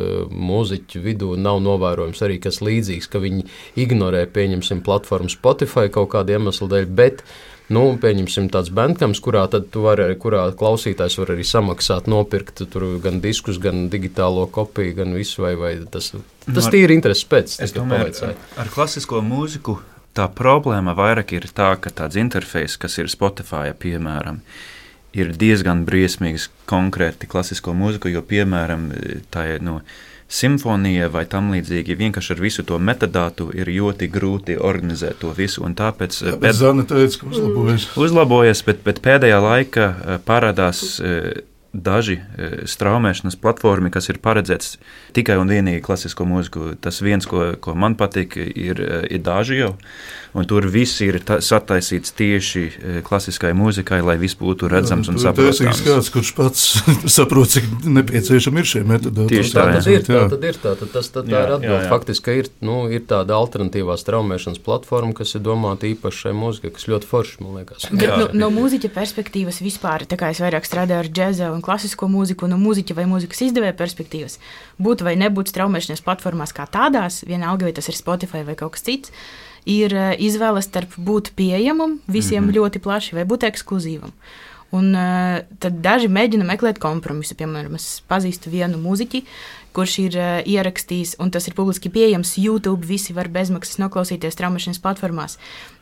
mūziķu vidū nav novērojums arī kas līdzīgs, ka viņi ignorē, pieņemsim, platformu Spotify kaut kādu iemeslu dēļ, bet nu, pieņemsim tāds Bandcamps, kurā tad tu vari, kurā klausītājs var arī samaksāt, nopirkt tur gan diskus, gan digitālo kopiju, gan visu, vai, vai tas, tas ar- tīri intereses pēc. Es tikai domāju, pavaicāju. ar, ar klasisko mūziku tā problēma vairāk ir tā, ka tāds interfejs, kas ir Spotify, piemēram, ir diezgan briesmīgs konkrēti klasisko mūziku, jo, piemēram, tā ir no simfonija vai tam līdzīgi, vienkārši ar visu to metadātu ir ļoti grūti organizēt to visu, un tāpēc Jā, bet Zana teica, ka uzlabojas. uzlabojas, bet, bet pēdējā laika parādās daži straumēšanas platformi, kas ir paredzēts tikai un vienīgi klasisko mūziku. Tas viens, ko, ko man patīk, ir, ir daži jau. Un tur viss ir ta, sataisīts tieši klasiskai mūzikai, lai viss būtu redzams jā, un saprotams. Tas ir kāds, kurš pats saprot, cik nepieciešami ir šie metodi. Tieši tā, tā, ir, tā tad ir. Tā, tad tas, tad tā ir atbilde. Faktiski ir, nu, ir tāda alternatīvā straumēšanas platforma, kas ir domāta īpaši šai mūzikai, kas ļoti forši, man liekas. Bet no, no mūziķa perspektīvas vispār, tā kā es vairāk strādāju ar džēza un klasisko mūziku, no mūziķa vai mūzikas izdevēja perspektīvas, būtu vai nebūtu straumēšanas platformās kā tādās, vienalga, vai tas ir Spotify vai kaut kas cits, ir izvēle starp būt pieejamam visiem mm-hmm. ļoti plaši vai būt ekskluzīvam. Un uh, tad daži mēģina meklēt kompromisu. Piemēram, es pazīstu vienu mūziķi, kurš ir uh, ierakstījis, un tas ir publiski pieejams YouTube, visi var bezmaksas noklausīties straumēšanas platformās,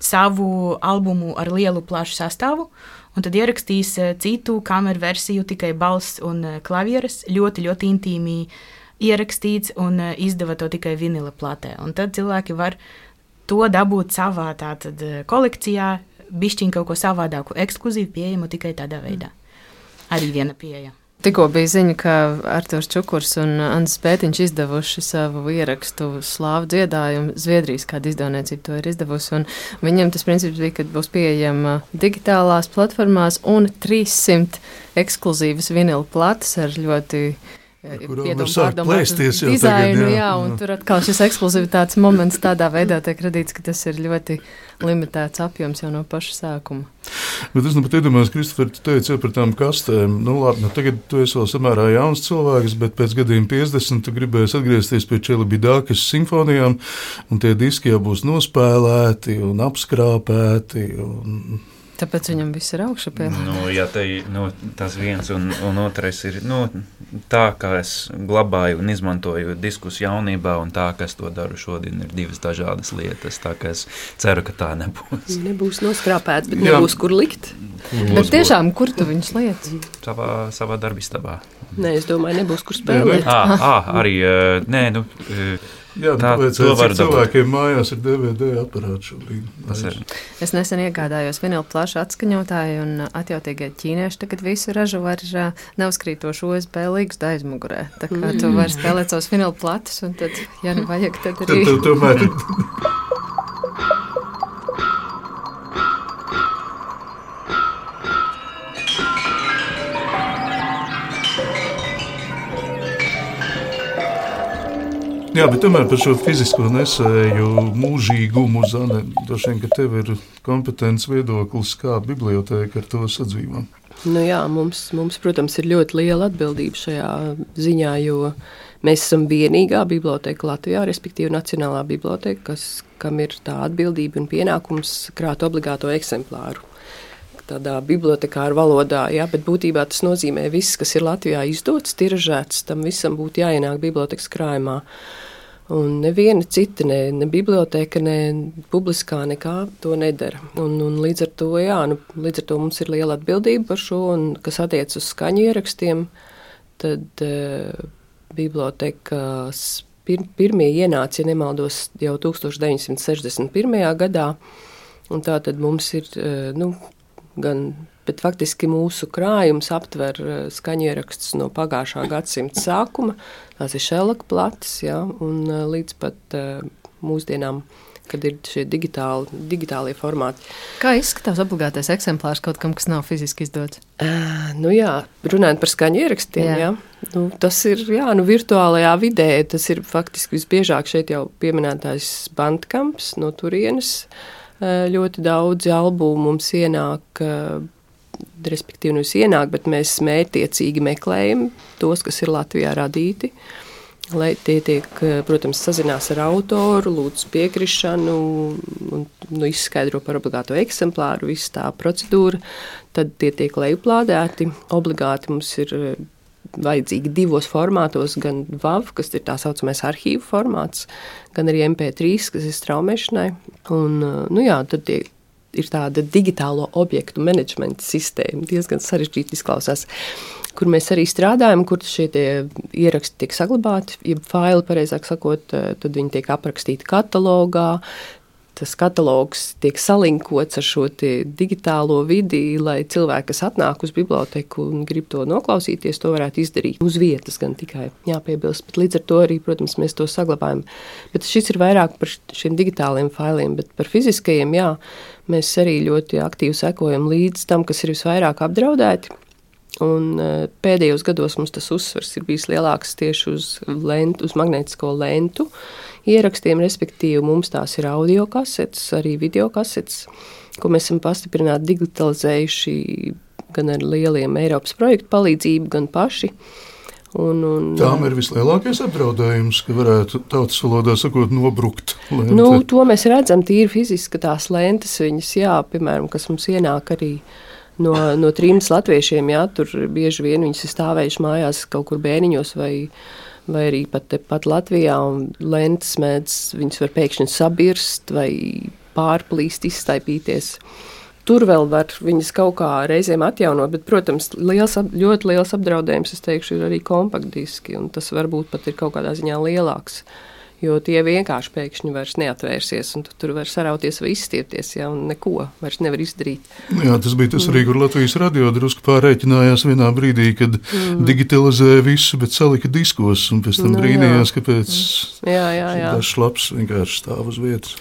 savu albumu ar lielu plašu sastāvu, un tad ierakstījis uh, citu kameru versiju, tikai balss un uh, klavieres, ļoti, ļoti intīmi ierakstīts un uh, izdeva to tikai vinila platē. Un tad cilvēki var to dabūt savā tātad kolekcijā, bišķiņ kaut ko savādāku, ekskluzīvi pieejamu tikai tādā veidā. Arī viena pieeja. Tikko bija ziņa, ka Arturs Čukurs un Andris Pētiņš izdevuši savu ierakstu slāvu dziedājumu. Zviedrijas kāda izdevniecība to ir izdevusi, un viņiem tas princips bija, ka būs pieejama digitālās platformās un trīssimt ekskluzīvas vinila plates ar ļoti Kurām var sākt plēsties jau dizainu, tagad, jā. jā, un tur atkal šis ekskluzivitātes moments tādā veidā tiek radīts, ka tas ir ļoti limitēts apjoms jau no paša sākuma. Bet es nu pat iedomājos, Kristofer, tu teici par tām kastēm. Nu labi, nu tagad tu esi vēl samērā jauns cilvēks, bet pēc gadiem piecdesmit tu gribēsi atgriezties pie Čelibidākas simfonijām, un tie diski jau būs nospēlēti un apskrāpēti un... Tāpēc viņam viss ir augšu pielādēts. Nu, ja te, nu, tas viens un, un otrais ir nu, tā, kā es glabāju un izmantoju diskus jaunībā, un tā, ka es to daru šodien, ir divas dažādas lietas. Tā kā es ceru, ka tā nebūs. Nebūs noskrāpēts, bet jā. Nebūs kur likt. Bet tiešām, kur tu viņus liec? Savā, savā darbistabā. Nē, es domāju, nebūs kur spēlēt. À, à, arī, nē, nu... Jā, tā, tāpēc cik cilvēkiem mājās ir D V D aparāts šobrīd. Es nesen iegādājos vinilu plašu atskaņotāju, un atjautīgie ķīnieši tagad visu ražo ar neuzkrītošu U S B līgstu aizmugurē. Tā kā tu vari spēlēt savus vinilu platus, un tad, ja nu vajag, tad arī... Tad, tad, tomēr... Jā, bet tomēr par šo fizisko nesēju mūžīgumu, Zane, droši vien, ka tev ir kompetents viedoklis, kā bibliotēka ar to sadzīvo. Nu jā, mums, mums, protams, ir ļoti liela atbildība šajā ziņā, jo mēs esam vienīgā bibliotēka Latvijā, respektīvi Nacionālā bibliotēka, kas, kam ir tā atbildība un pienākums krāt obligāto eksemplāru. Tādā bibliotekāra valodā, jā, bet būtībā tas nozīmē viss, kas ir Latvijā izdots, tiražēts, tam visam būtu jāienāk bibliotekas krājumā. Un neviena cita, ne, ne biblioteka, ne publiskā nekā to nedara. Un, un līdz ar to, jā, nu, līdz ar to mums ir liela atbildība par šo, un kas attiec uz skaņu ierakstiem, tad uh, bibliotekas pir, pirmie ienāca, ja nemaldos, jau tūkstoš deviņsimt sešdesmit pirmajā gadā, un tā tad mums ir, uh, nu, gan, bet faktiski mūsu krājums aptver skaņierakstus no pagājušā gadsimta sākuma, tās ir šelaka plates, jā, un līdz pat uh, mūsdienām, kad ir šie digitāli, digitālie formāti. Kā izskatās obligātais eksemplārs kaut kam, kas nav fiziski izdots? Uh, nu jā, runājot par skaņierakstiem, jā. Jā, nu, tas ir, jā, nu virtuālajā vidē, tas ir faktiski visbiežāk šeit jau pieminētājs Bandcamps no turienes. Ļoti daudz albumu mums ienāk, respektīvi nevis ienāk, bet mēs mērķtiecīgi meklējam tos, kas ir Latvijā radīti, lai tie tiek, protams, sazinās ar autoru, lūdzu piekrišanu un nu, izskaidro par obligāto eksemplāru, visu tā procedūra, tad tie tiek lejuplādēti. Obligāti mums ir vajadzīgi divos formātos, gan W A V, kas ir tā saucamais arhīvu formāts, gan arī M P trīs, kas ir straumēšanai. Un, nu jā, tad tie ir tāda digitālo objektu menedžmenta sistēma, diezgan sarežģīti izklausās, kur mēs arī strādājam, kur šie tie ieraksti tiek saglabāti, ja faili, pareizāk sakot, tad viņi tiek aprakstīti katalogā. tas katalogs tiek salinkots ar šo digitālo vidi, lai cilvēki, kas atnāk uz biblioteku un grib to noklausīties, to varētu izdarīt uz vietas gan tikai jāpiebilst. Bet līdz ar to arī, protams, mēs to saglabājam. Bet šis ir vairāk par šiem digitāliem failiem, bet par fiziskajiem, jā, mēs arī ļoti aktīvi sekojam līdz tam, kas ir visvairāk apdraudēti. Un pēdējos gados mums tas uzsvars ir bijis lielāks tieši uz, lentu, uz magnētisko lentu ierakstiem, respektīvi mums tās ir audio kasetes, arī video kasetes, ko mēs esam pastiprināti digitalizējuši gan ar lieliem Eiropas projektu palīdzību, gan paši. Un, un, Tām ir vislielākais apdraudējums, ka varētu tautas valodā sakot nobrukt lente. Nu, to mēs redzam tīri fiziski, ka tās lentes viņas, jā, piemēram, kas mums ienāk arī no, no trimdas latviešiem, jā, tur bieži vien viņas ir stāvējuši mājās kaut kur bēniņos vai, vai arī pat, pat Latvijā, un lentes mēdz, viņas var pēkšņi sabirst vai pārplīst, izstaipīties. Tur vēl var viņas kaut kā reizēm atjaunot, bet, protams, liels, ļoti liels apdraudējums, es teikšu, ir arī kompaktdiski, un tas varbūt pat ir kaut kādā ziņā lielāks, jo tie vienkārši pēkšņi vairs neatvērsies, un tu tur var sarauties vai izstiepties, ja, un neko vairs nevar izdarīt. Jā, tas bija tas arī, kur Latvijas radio drusku pārēķinājās vienā brīdī, kad mm. digitalizēja visu, bet salika diskos, un pēc tam no, brīnījās, kāpēc jā, jā, jā. tas šlaps vienkārši stāv uz vietas.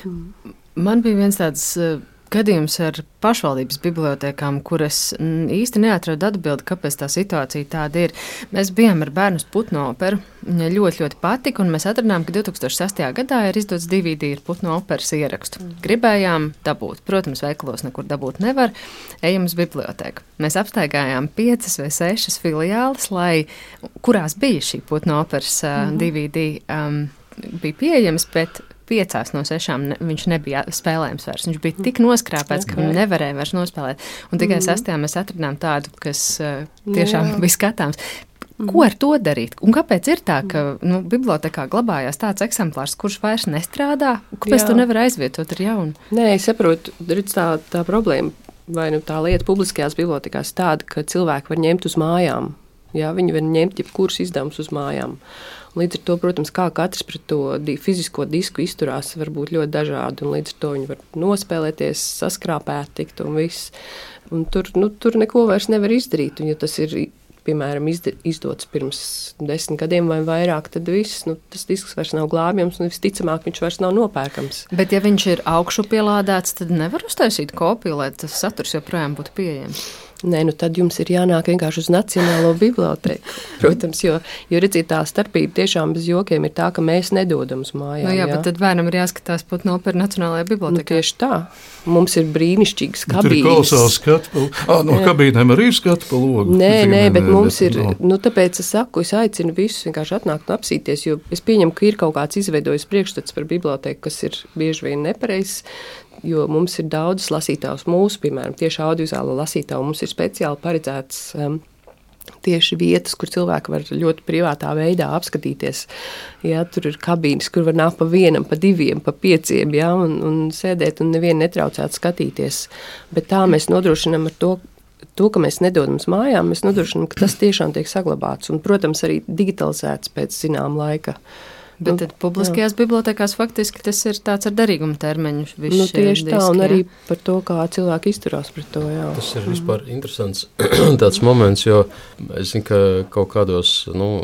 Man bija viens tāds gadījums ar pašvaldības bibliotēkām, kur es īsti neatradu atbildi, kāpēc tā situācija tāda ir. Mēs bijām ar bērnu Putnu operu, viņa ļoti, ļoti patika, un mēs atradām, ka divtūkstoš sestajā gadā ir izdots D V D ar Putnu operas ierakstu. Gribējām dabūt, protams, veikalos nekur dabūt nevar, ejam uz bibliotēku. Mēs apstaigājām piecas vai sešas filiāles, lai, kurās bija šī Putnu operas uh, mm-hmm. D V D, um, bija pieejams, bet piecās no sešām ne, viņš nebija spēlējams vairs. Viņš bija tik noskrāpēts, ka viņu nevarēja vairs nospēlēt. Un tikai mm. sastajā mēs atradām tādu, kas uh, tiešām Jā. bija skatāms. Ko ar to darīt? Un kāpēc ir tā, ka nu, bibliotekā glabājās tāds eksemplārs, kurš vairs nestrādā? Kāpēc to nevar aizvietot ar jaunu? Nē, es saprotu, redz tā, tā problēma, vai nu tā lieta publiskajās bibliotekās tāda, ka cilvēki var ņemt uz mājām. Jā, viņi var ņemt jebkurus izdevumus uz mājām. Līdz ar to, protams, kā katrs pret to di- fizisko disku izturās, var būt ļoti dažādi, un līdz ar to viņi var nospēlēties, saskrāpēt, tikt un viss. Un tur, nu, tur neko vairs nevar izdarīt, un ja tas ir, piemēram, izd- izdots pirms desmit gadiem vai vairāk, tad viss, nu, tas disks vairs nav glābjams, un visticamāk viņš vairs nav nopērkams. Bet ja viņš ir augšu pielādēts, tad nevar uztaisīt kopiju, lai tas saturs joprojām būtu pieejams. Nē, nu tad jums ir jānāk vienkārši uz Nacionālo biblioteku. Protams, jo, jo redziet, tā starpība tiešām bez jokiem ir tā, ka mēs nedodam uz mājām. Nu jā, jā, bet tad bērnam ir jāskatās Putnu operu Nacionālajā bibliotekā. Nu, tieši tā. Mums ir brīnišķīgas kabīnes. Tur ir kolosāls skatu pa logu. Ah, no jā. kabīnēm arī ir skatu pa logu. Nē, nē, nē, bet nē, mums bet ir, no. nu tāpēc es saku, es aicinu visus vienkārši atnākt un apsīties, jo es pieņemu, ka ir kaut kāds izveidojis priekšstats par biblioteku, kas ir bieži vien nepareizs. Jo mums ir daudz lasītājus mūsu, piemēram, tieši audiovizuālo lasītāju. Mums ir speciāli paredzēts um, tieši vietas, kur cilvēki var ļoti privātā veidā apskatīties. Ja, tur ir kabīnes, kur var nākt pa vienam, pa diviem, pa pieciem, ja, un, un sēdēt un nevienu netraucēt skatīties. Bet tā mēs nodrošinām ar to, to, ka mēs nedodam uz mājām, mēs nodrošinām, ka tas tiešām tiek saglabāts. Un, protams, arī digitalizēts pēc zinām laika. Bet tad publiskajās bibliotekās faktiski tas ir tāds ar derīgumu termiņu. Nu, tieši tā, un arī par to, kā cilvēki izturās pret to. Jā. Tas ir vispār interesants tāds moments, jo es zinu, ka kaut kādos, nu,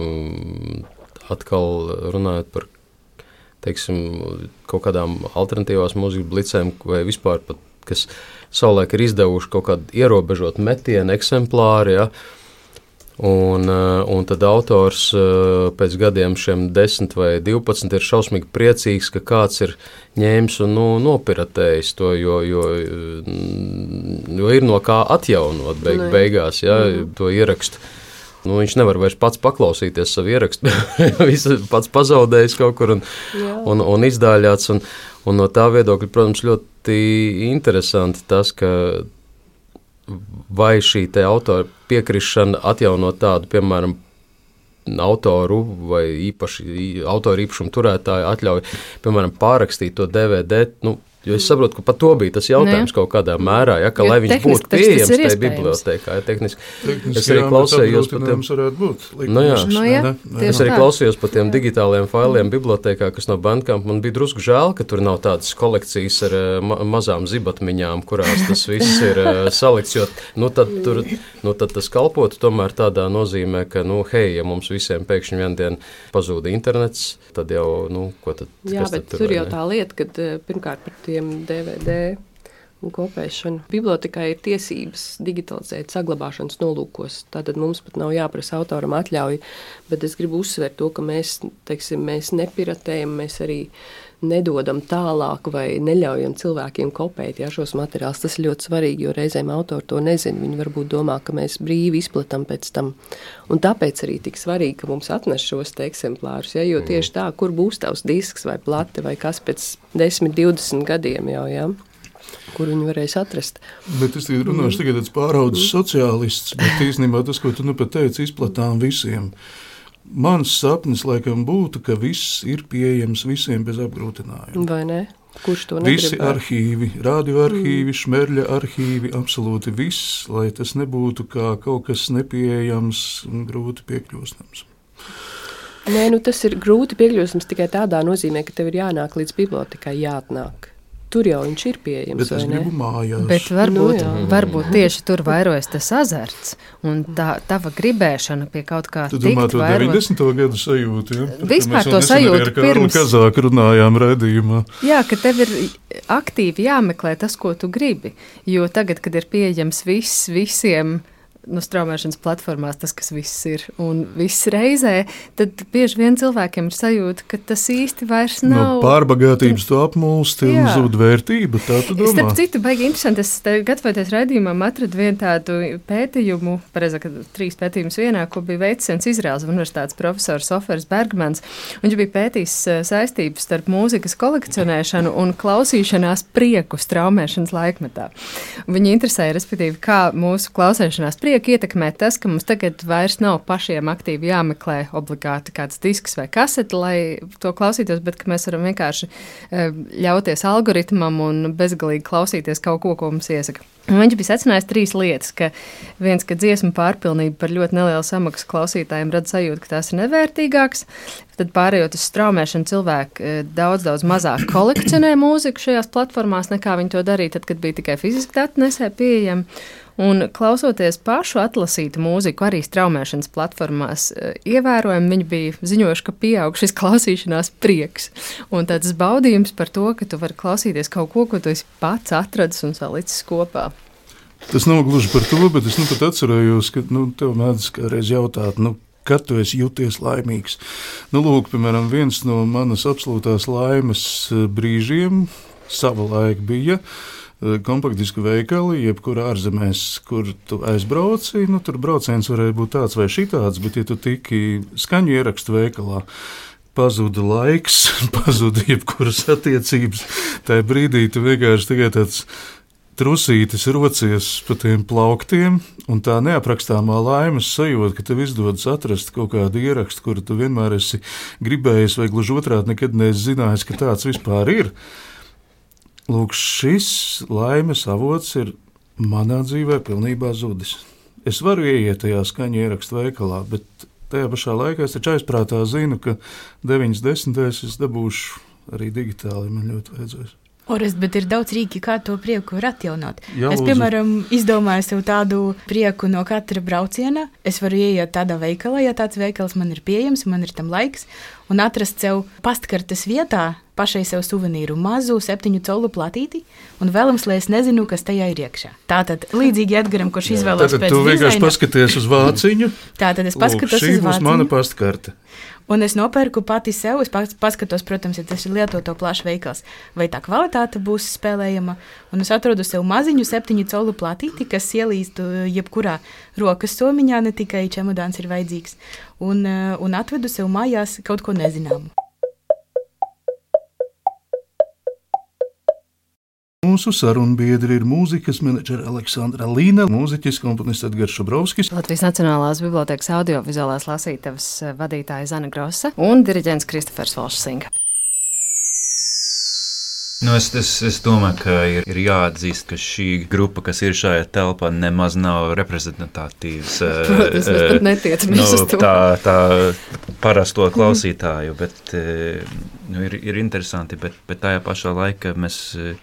atkal runājot par, teiksim, kaut kādām alternatīvās mūzikas blicēm vai vispār pat, kas savulaik ir izdevuši kaut kādu ierobežotu metienu eksemplāri, ja, Un, un tad autors pēc gadiem šiem desmit vai divpadsmit ir šausmīgi priecīgs, ka kāds ir ņēmis un nu, nopiratējis to, jo, jo, jo ir no kā atjaunot beig, beigās, ja, to ierakstu. Nu, viņš nevar vairs pats paklausīties savu ierakstu, visu pats pazaudējis kaut kur un, un, un izdāļāts. Un, un no tā viedokļa, protams, ļoti interesanti tas, ka vai šī te autora piekrišana atjaunot tādu, piemēram, autoru vai īpaši autoru īpašumu turētāju atļauj, piemēram, pārrakstīt to D V D, nu, Jo es saprotu, ka par to bija tas jautājums kaut kādā mērā, ja, ka, Jo lai viņš tehniski būtu taču tas pieejams ir tajā iespējams. bibliotēkā. Ja, tehniski. Tehniski, Es arī jā, klausējos bet par tiem, apgrūtinājums varētu būt. Nu jā. Likumiski, Nu jā, ne? Ne? tieši es arī tā. klausījos par tiem digitāliem failiem bibliotēkā, kas no Bandcamp. Man bija drusku žēl, ka tur nav tādas kolekcijas ar eh, ma mazām zibatmiņām, kurās tas viss ir eh, salikts, jo nu, tad, tur, nu, tad tas kalpotu tomēr tādā nozīmē, ka, nu, hei, ja mums visiem pēkšņi vien dien pazūda internets, tad jau, nu, ko tad? Jā, kas tad bet tur vai jau ne? tā lieta, ka pirmkārt par tiem D V D un kopēšanu. Bibliotēkā ir tiesības digitalizēt saglabāšanas nolūkos. Tātad mums pat nav jāprasa autoram atļauja, bet es gribu uzsvērt to, ka mēs, teiksim, mēs nepiratējam, mēs arī nedodam tālāk vai neļaujam cilvēkiem kopēt ja, šos materiālus. Tas ir ļoti svarīgi, jo reizēm autori to nezina. Viņi varbūt domā, ka mēs brīvi izplatam pēc tam. Un tāpēc arī tik svarīgi, ka mums atnes šos te eksemplārus, ja, jo tieši tā, kur būs tavs disks vai plate vai kas pēc desmit, divdesmit gadiem jau, ja, kur viņi varēs atrast. Bet es tagad runāšu tikai tāds pāraudzis sociālists, bet īstenībā tas, ko tu nu pat teici, izplatām visiem. Mans sapnis laikam būtu, ka viss ir pieejams visiem bez apgrūtinājuma. Vai ne? Kurš to Visi negribētu? arhīvi, radioarhīvi, šmerļa arhīvi, absolūti viss, lai tas nebūtu kā kaut kas nepieejams un grūti piekļūstams. Nē, nu tas ir grūti piekļūstams tikai tādā nozīmē, ka tev ir jānāk līdz bibliotekai, jāatnāk. Tur jau viņš ir pieejams, Bet es vai ne? gribu mājās. Bet varbūt, Nu, nu, jā. varbūt tieši tur vairojas tas azarts un tā tava gribēšana pie kaut kā Tu domā, tikt to vairot. deviņdesmito gadu sajūtu, ja? Par Vispār mēs to vēl nesen sajūtu arī ar Kārli pirms- Kazāku runājām redzījumā. Jā, ka tev ir aktīvi jāmeklē tas, ko tu gribi. Jo tagad, kad ir pieejams viss visiem, nu, straumēšanas platformās tas, kas viss ir, un viss reizē, tad bieži vien cilvēkiem ir sajūta, ka tas īsti vairs No nav. pārbagātības tu apmulsti un Jā. zūd vērtība, tā tu domā. Starp citu, baigi interesanti. Es te gatavoties raidījumam atradu vienu tādu pētījumu, pareizāk, trīs pētījumus vienā, ko bija veicis viens Izraels universitātes profesors Ofers Bergmans. Viņš bija pētījis eh, saistības starp mūzikas kolekcionēšanu un klausīšanās prieku straumēšanas laikmetā. Viņa interesēja, respektīvi, kā mūsu klausēšanās prieku ietekmē tas, ka mums tagad vairs nav pašiem aktīvi jāmeklē obligāti kāds disks vai kasete, lai to klausītos, bet ka mēs varam vienkārši eh, ļauties algoritmam un bezgalīgi klausīties kaut ko, ko mums iesaka. Un viņš bija secinājis trīs lietas, ka viens, ka dziesmu pārpilnība par ļoti nelielu samaksu klausītājiem rada sajūtu, ka tās ir nevērtīgākas, tad pārējot uz straumēšanu cilvēki eh, daudz, daudz mazāk kolekcionē mūziku šajās platformās, nekā viņi to darīja tad, kad bija tikai fiziski dati nesē pieejami. Un klausoties pašu atlasītu mūziku arī straumēšanas platformās, eh, ievērojami viņi bija ziņojuši, ka pieaug šis klausīšanās prieks. Un tāds baudījums par to, ka tu vari klausīties kaut ko, ko tu esi pats atradis un salicis kopā. Tas nav gluži par to, bet es nu pat atcerējos, ka nu, tev mēdz kādreiz jautāt, nu, kad tu esi jūties laimīgs. Nu, lūk, piemēram, viens no manas absolūtās laimes eh, brīžiem sava laika bija kompaktisku veikali, jebkur ārzemēs, kur tu aizbrauci, nu, tur brauciens varēja būt tāds vai šitāds, bet ja tu tiki skaņu ierakstu veikalā, pazuda laiks, pazuda jebkuras attiecības, tajā brīdī tu vienkārši tikai tāds trusītis rocies pa tiem plauktiem, un tā neaprakstāmā laimes sajūta, ka tev izdodas atrast kaut kādu ierakstu, kuru tu vienmēr esi gribējis, vai gluži otrādi nekad neesi zinājis, ka tāds vispār ir. Lūk, šis laimes avots ir manā dzīvē pilnībā zudis. Es varu ieiet tajā skaņu ierakstu veikalā, bet tajā pašā laikā es taču aizprātā zinu, ka deviņas desmitais es dabūšu arī digitāli, man ļoti vajadzēs. Orest, bet ir daudz rīki, kā to prieku var atjaunot. Jā, es, lūdzu. piemēram, izdomāju sev tādu prieku no katra brauciena. Es varu ieiet tādā veikalā, ja tāds veikals man ir pieejams, man ir tam laiks, un atrast sev pastkartes vietā pašai sev suvenīru mazu septiņu colu platīti, un vēlams, lai es nezinu, kas tajā ir iekšā. Tātad, līdzīgi Edgaram, kurš izvēlās Tātad pēc tu vienkārši dizaina. paskaties uz vāciņu. Tātad es Lūk, paskatos šī uz būs mana vāciņu. pastkarte. Un es nopērku pati sev, es pas- paskatos, protams, ja tas ir lietoto plašs veikals, vai tā kvalitāte būs spēlējama. Un es atrodu sev maziņu septiņu colu platīti, kas ielīst uh, jebkurā rokas somiņā, ne tikai čemodāns ir vajadzīgs. Un, uh, un atvedu sev mājās kaut ko nezināmu. Mūsu sarunbiedri ir mūzikas menedžere Aleksandra Līna, mūziķis, komponists Edgars Šubrovskis. Latvijas Nacionālās bibliotēkas audiovizuālās lasītavas vadītāja Zana Grosa un diriģents Kristofers Volšsinga. Nu, es, es, es domāju, ka ir, ir jāatzīst, ka šī grupa, kas ir šajā telpā, nemaz nav reprezentatīvs. Protams, mēs pat netiecamies nu, uz to. Tā, tā parasto klausītāju, bet nu, ir, ir interesanti, bet, bet tajā pašā laikā mēs,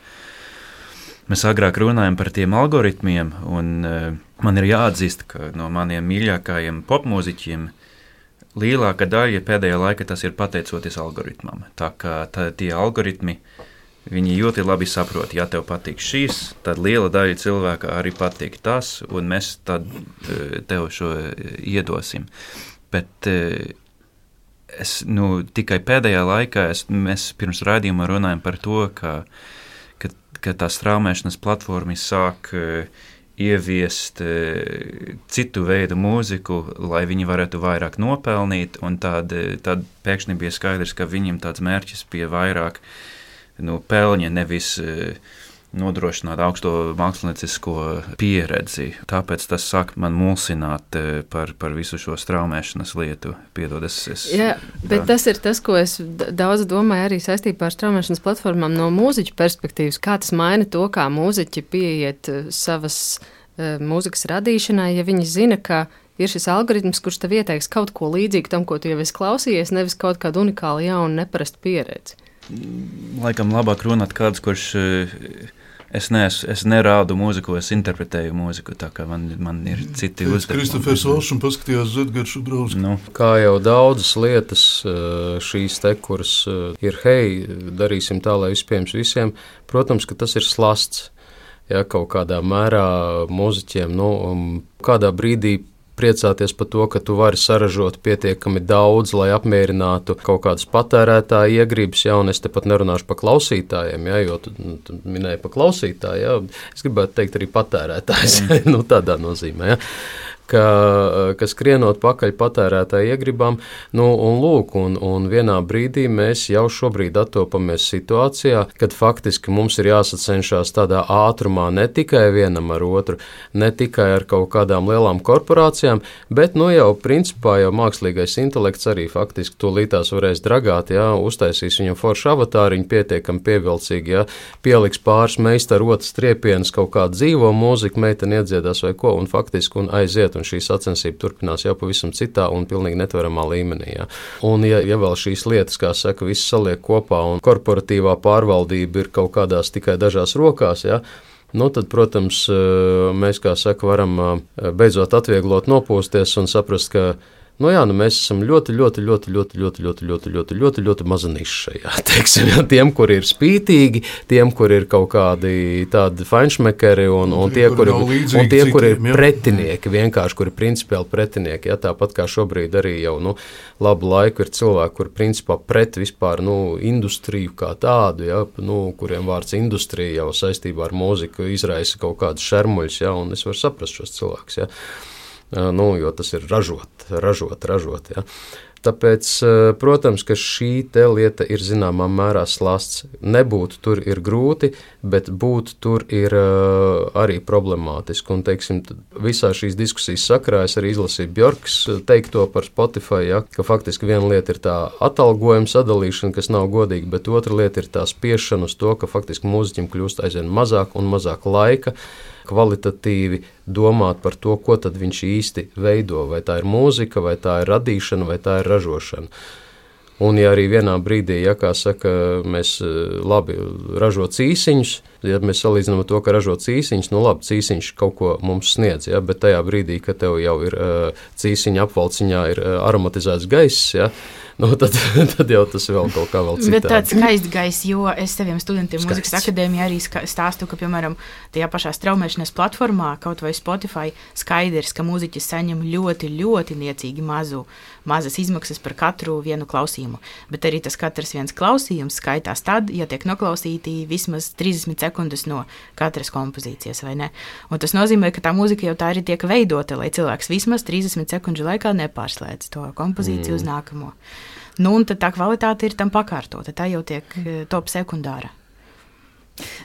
mēs agrāk runājam par tiem algoritmiem, un man ir jāatzīst, ka no maniem mīļākajiem popmūziķiem lielākā daļa pēdējā laika tas ir pateicoties algoritmam. Tā kā tā, tie algoritmi, viņi ļoti labi saprot, ja tev patīk šīs, tad liela daļa cilvēka arī patīk tas, un mēs tad tev šo iedosim. Bet es, nu, tikai pēdējā laikā es, mēs pirms raidījuma runājam par to, ka, ka, ka tās straumēšanas platformas sāk ieviest citu veidu mūziku, lai viņi varētu vairāk nopelnīt, un tad, tad pēkšņi bija skaidrs, ka viņiem tāds mērķis bija vairāk nu, pelņa, nevis nodrošināt augsto māksliniecisko pieredzi. Tāpēc tas sāk man mulsināt par, par visu šo straumēšanas lietu. Piedod, es, es, Jā, bet tā. Tas ir tas, ko es daudz domāju arī saistībā ar straumēšanas platformām no mūziķu perspektīvas. Kā tas maina to, kā mūziķi pieiet savas uh, mūzikas radīšanai, ja viņi zina, ka ir šis algoritms, kurš tev ieteiks kaut ko līdzīgu tam, ko tu jau esi klausījies, nevis kaut kādu unikālu jaunu neparastu pieredzi. Laikam labāk runāt kāds, kurš es, nees, es nerādu mūziku, es interpretēju mūziku, tā kā man, man ir citi uzdevumi. Kristofers Olšs paskatījās Zedgaršu Brausku. Nu, kā jau daudzas lietas šīs te, kuras ir, hei, darīsim tā, lai vispirms visiem, protams, ka tas ir slasts, ja, kaut kādā mērā mūziķiem, nu, kādā brīdī priecāties par to, ka tu vari saražot pietiekami daudz, lai apmierinātu kaut kādas patērētāja iegribas, ja, un es te pat nerunāšu par klausītājiem, ja, jo tu, tu minēji par klausītāju, ja, es gribētu teikt arī patērētājs, nu tādā nozīmē, ja. Ka, ka skrienot pakaļ patērētāju iegribām, nu, un lūk, un, un vienā brīdī mēs jau šobrīd attopamies situācijā, kad faktiski mums ir jāsacenšās tādā ātrumā ne tikai vienam ar otru, ne tikai ar kaut kādām lielām korporācijām, bet, nu, jau principā jau mākslīgais intelekts arī faktiski to lītās varēs dragāt, jā, uztaisīs viņam foršu avatāriņu pietiekami pievilcīgi, jā, pieliks pāris meistarotas triepienas kaut kādu dzīvo mūziku, meiteni iedziedās vai ko, un faktiski un aiziet. Un šī sacensība turpinās jau pavisam citā un pilnīgi netveramā līmenī. Ja. Un ja, ja vēl šīs lietas, kā saka, viss saliek kopā un korporatīvā pārvaldība ir kaut kādās tikai dažās rokās, ja, nu tad, protams, mēs, kā saka, varam beidzot atvieglot nopūsties un saprast, ka nu jā, nu mēs esam ļoti, ļoti, ļoti, ļoti, ļoti, ļoti, ļoti, ļoti, ļoti, ļoti maza niša šajā, teiksim, ja, tiem, kuri ir spītīgi, tiem, kuri ir kaut kādi tādi feinšmekeri un, un tie, kuri, un tie, kuri ir pretinieki, vienkārši, kuri principiāli pretinieki, ja, tāpat kā šobrīd arī jau, nu, labu laiku ir cilvēki, kuri principā pret vispār, nu, industriju kā tādu, ja, nu, kuriem vārds industrija jau saistībā ar mūziku izraisa kaut kādus šermuļus, ja, un es varu saprast šos cilvēkus, ja. Nu, jo tas ir ražot, ražot, ražot. Ja. Tāpēc, protams, ka šī te lieta ir zināmā mērā slasts. Nebūt tur ir grūti, bet būt tur ir arī problemātiski. Un, teiksim, visā šīs diskusijas sakrā es arī izlasīju Bjorkas teikto par Spotify, ja, ka faktiski viena lieta ir tā atalgojuma sadalīšana, kas nav godīga, bet otra lieta ir tā spiešana uz to, ka faktiski mūziķim kļūst aizvien mazāk un mazāk laika kvalitatīvi domāt par to, ko tad viņš īsti veido, vai tā ir mūzika, vai tā ir radīšana, vai tā ir ražošana. Un ja arī vienā brīdī, ja kā saka, mēs labi ražo cīsiņus, ja mēs salīdzinām to, ka ražo cīsiņus, nu labi, cīsiņš kaut ko mums sniedz, ja, bet tajā brīdī, kad tev jau ir cīsiņa apvalciņā ir aromatizēts gaiss, ja, nu, tad, tad jau tas vēl kaut kā vēl citādi. Bet tāds skaists gaiss, jo es saviem studentiem Skaists. Mūzikas akadēmijā arī stāstu, ka, piemēram, tajā pašā straumēšanas platformā, kaut vai Spotify, skaidrs, ka mūziķis saņem ļoti, ļoti niecīgi mazu, mazas izmaksas par katru vienu klausījumu. Bet arī tas katrs viens klausījums skaitās tad, ja tiek noklausīti vismaz trīsdesmit sekundes no katras kompozīcijas, vai ne? Un tas nozīmē, ka tā mūzika jau tā arī tiek veidota, lai cilvēks vismaz trīsdesmit sekundžu laikā nepārslēdz to kompozīciju mm. uz nākamo. Nu, un tad tā kvalitāte ir tam pakārtota, tā jau tiek top sekundāra.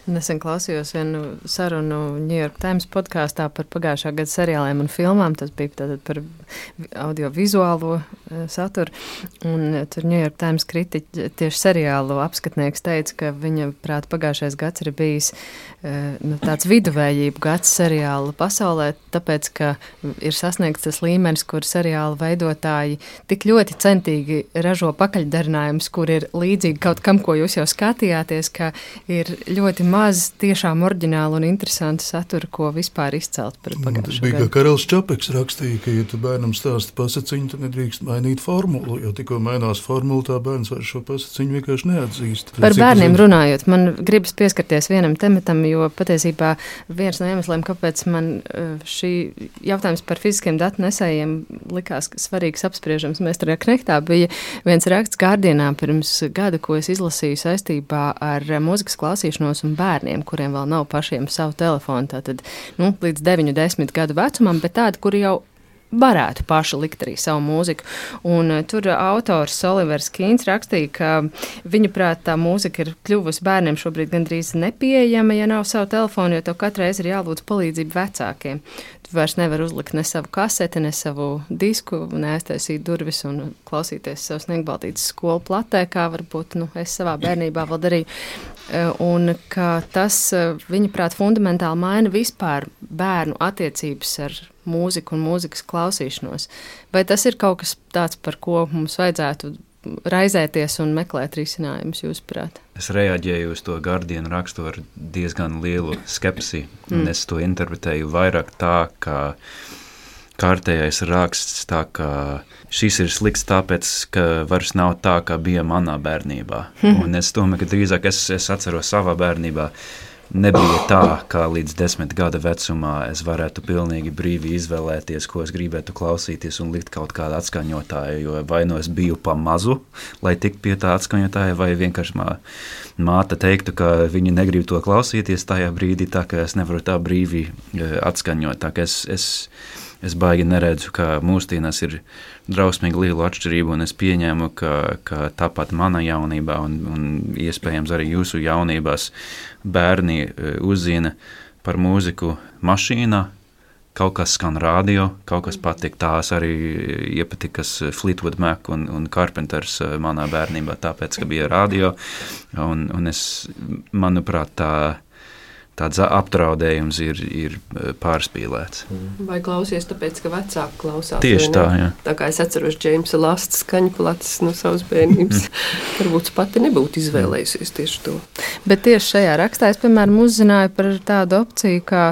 Nesen klausījos vienu sarunu New York Times podkāstā par pagājušā gada seriāliem un filmām. Tas bija tātad par audiovizuālo saturu. Un tur New York Times kritiķi tieši seriālu apskatnieks teica, ka viņa prāt pagājušais gads ir bijis nu, tāds viduvējību gads seriālu pasaulē, tāpēc, ka ir sasniegts tas līmenis, kur seriālu veidotāji tik ļoti centīgi ražo pakaļdarinājumus, kur ir līdzīgi kaut kam, ko jūs jau skatījāties, ka ir ļoti maz tiešām oriģinālu un interesantu saturu, ko vispār izcelt par pagājušo gadu. Tas bija, kā Karels Čapeks rakstīja, ka, ja tu bērnam stāsti pasaciņu, tad nedrīkst mainīt formulu, jo tikko mainās formulu, tā bērns vairs šo pasaciņu vienkārši neatzīst. Par bērniem runājot, man gribas pieskarties vienam tematam, jo patiesībā viens no iemesliem, kāpēc man šī jautājums par fiziskiem datu nesējiem likās svarīgs apspriežams Meistarā Knechtā, bija viens raksts Guardianā pirms gada, ko es izlasīju saistībā ar mūzikas klausīšanos un bērniem, kuriem vēl nav pašiem savu telefonu, tātad nu, līdz deviņu, desmit gadu vecumam, bet tādi, kuri jau varētu paši likt arī savu mūziku. Un tur autors Olivers Kīns rakstīja, ka viņa prāt tā mūzika ir kļuvusi bērniem šobrīd gandrīz nepieejama, ja nav savu telefonu, jo tev katreiz ir jālūdz palīdzību vecākiem. Tu vairs nevar uzlikt ne savu kaseti, ne savu disku, neaiztaisīt durvis un klausīties savu sniegbaltītes skolu platē, kā varbūt nu, es savā bērnībā vēl darīju. Un ka tas, viņa prāt, fundamentāli maina vispār bērnu attiecības ar mūziku un mūzikas klausīšanos. Vai tas ir kaut kas tāds, par ko mums vajadzētu raizēties un meklēt risinājumus, jūsuprāt? Es reaģēju uz to Guardian rakstu ar diezgan lielu skepsi, mm. un es to interpretēju vairāk tā, ka kārtējais raksts, tā ka šis ir slikts tāpēc, ka vairs nav tā, kā bija manā bērnībā. Mm. Un es domāju, ka drīzāk es, es atceros savā bērnībā, nebija tā, kā līdz desmit gada vecumā es varētu pilnīgi brīvi izvēlēties, ko es gribētu klausīties un likt kaut kādu atskaņotāju, jo vai no es biju pa mazu, lai tik pie tā atskaņotāja, vai vienkārši mā, māte teiktu, ka viņi negrib to klausīties tajā brīdī, tā ka es nevaru tā brīvi atskaņot. Tā ka es, es, es baigi neredzu, ka mūsdienās ir drausmīgi liela atšķirība, un es pieņēmu, ka, ka tāpat mana jaunībā un, un iespējams arī jūsu jaunībās bērni uzzina par mūziku mašīnā, kaut kas skan radio, kaut kas patīk, tās arī iepatikas Fleetwood Mac un, un Carpenters manā bērnībā, tāpēc, ka bija radio, un, un es, manuprāt, tā tāds apdraudējums ir, ir pārspīlēts. Vai klausies tāpēc, ka vecāki klausās? Tieši tā, jā. Tā kā es atceros Džeimsa Lasta skaņplates no savas bērnības, varbūt pati nebūtu izvēlējusies tieši to. Bet tieši šajā rakstā es, piemēram, uzzināju par tādu opciju, kā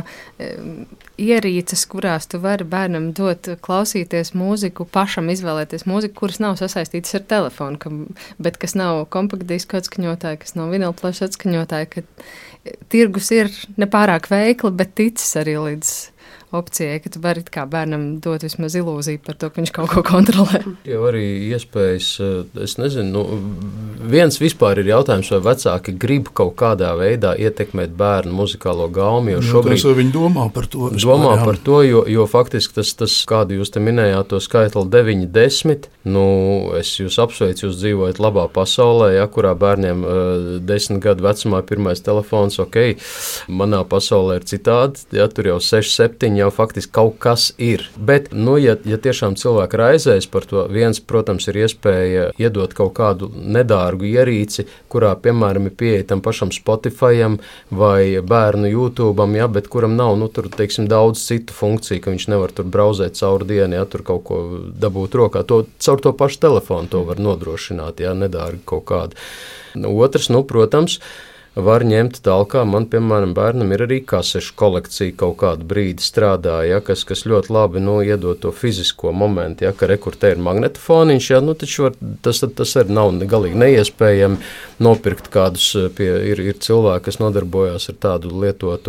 ierīces, kurās tu vari bērnam dot klausīties mūziku, pašam izvēlēties mūziku, kuras nav sasaistītas ar telefonu, ka, bet kas nav kompaktdisku atskaņotāji, kas nav vinilplašu atskaņotāji, ka tirgus ir nepārāk veikli, bet ticis arī līdz opcijai, ka tu vari kā bērnam dot vismaz ilūziju par to, ka viņš kaut ko kontrolē. Jau arī iespējas, es nezinu, nu, viens vispār ir jautājums, vai vecāki grib kaut kādā veidā ietekmēt bērnu muzikālo gaumi, jo šobrīd... Tas, viņi domā par to. Vispār, domā jā. par to, jo, jo faktiski tas, tas, kādu jūs te minējāt, to skaitli deviņi, desmit, nu, es jūs apsveicu, jūs dzīvojat labā pasaulē, ja, kurā bērniem uh, desmit gadu vecumā pirmais telefons, ok, manā pasaulē ir citādi, ja, tur jau seši, septiņi, jau faktiski kaut kas ir. Bet, nu, ja, ja tiešām cilvēki raizēs par to, viens, protams, ir iespēja iedot kaut kādu nedārgu ierīci, kurā, piemēram, ir pieeja tam pašam Spotifyam vai bērnu YouTubeam, ja, bet kuram nav, nu, tur, teiksim, daudz citu funkciju, ka viņš nevar tur brauzēt cauri dienu, ja, tur kaut ko dabūt rokā. To, caur to pašu telefonu to var nodrošināt, ja, nedārgi kaut kādu. Otrs, nu, protams, var ņemt tālāk. Man, piemēram, bērnam ir arī kasešu kolekcija kaut kādu brīdi strādāja, ja, kas, kas ļoti labi nu, iedod to fizisko momentu, ja, ka rekur te ir magnetofoniņš, ja, nu, taču var, tas, tas arī nav galīgi neiespējami nopirkt kādus, pie, ir, ir cilvēki, kas nodarbojās ar tādu lietotu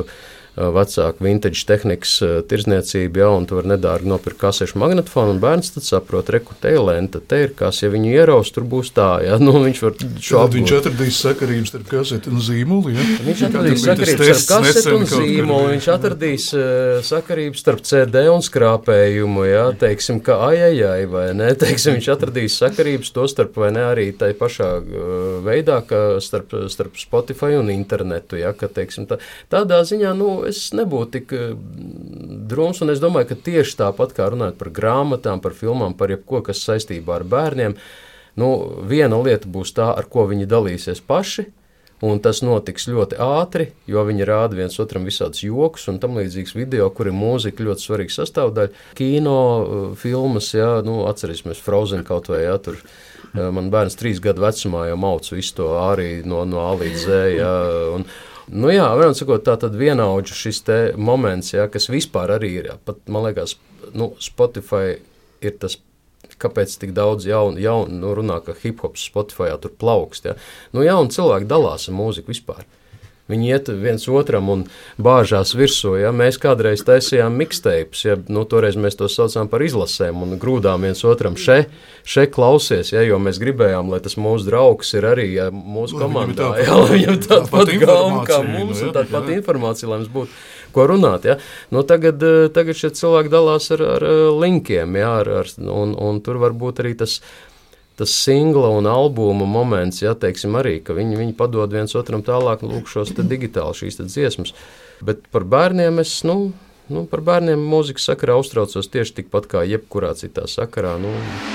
vecāku vintage tehnikas tirzniecību, ja, un tu vari nedārgi nopirkt kasešu magnetofonu, un bērns tad saprot, reku, te ir lenta, te ir kas, ja viņu ieraus, tur būs tā, ja, nu viņš var šo apgūt. Viņš atradīs sakarības starp kaseti un zīmuli, ja? Viņš atradīs sakarības starp kaseti un zīmuli, viņš atradīs uh, sakarības starp C D un skrāpējumu, ja, teiksim, ka ajajai, vai ne, teiksim, viņš atradīs sakarības to starp, vai ne, arī tai pašā uh, veidā, ka starp, starp Spotify un internetu, ja, ka, teiksim, tā, tādā ziņā, nu, es nebūtu tik drūms, un es domāju, ka tieši tāpat kā runājot par grāmatām, par filmām, par jebko, kas saistībā ar bērniem, nu, viena lieta būs tā, ar ko viņi dalīsies paši, un tas notiks ļoti ātri, jo viņi rāda viens otram visādus jokus un tam līdzīgs video, kur ir mūzika ļoti svarīga sastāvdaļa. Kino, filmas, jā, nu, atcerīsimies Frozen kaut vai, jā, tur man bērns trīs gadu vecumā jau mauc visu to arī no, no A līdz Z, jā, un nu jā, vienam sakot, tā tad vienaudžu šis te moments, jā, kas vispār arī ir, jā, pat, man liekas, nu, Spotify ir tas, kāpēc tik daudz jaunu, jaun, nu, runā, ka hip-hops Spotifyā tur plaukst, jā. Nu, jauni cilvēki dalās ar mūziku vispār. Viņi iet viens otram un bāžās virsū, ja mēs kādreiz taisījām mixtapes, ja, nu, toreiz mēs to saucām par izlasēm un grūdām viens otram še, še klausies, ja, jo mēs gribējām, lai tas mūsu draugs ir arī ja, mūsu komandā, ja, lai viņam tāda pat gauma kā mums, un tāda pat informācija, lai mums būtu ko runāt, ja. Nu, tagad, tagad šie cilvēki dalās ar, ar linkiem, ja, ar, ar, un, un tur varbūt arī tas tas singla un albuma moments, ja, teiksim arī, ka viņi, viņi padod viens otram tālāk, lūk, šos te digitāli šīs te dziesmas. Bet par bērniem es, nu, nu, par bērniem mūzikas sakarā uztraucos tieši tikpat kā jebkurā citā sakarā, nu.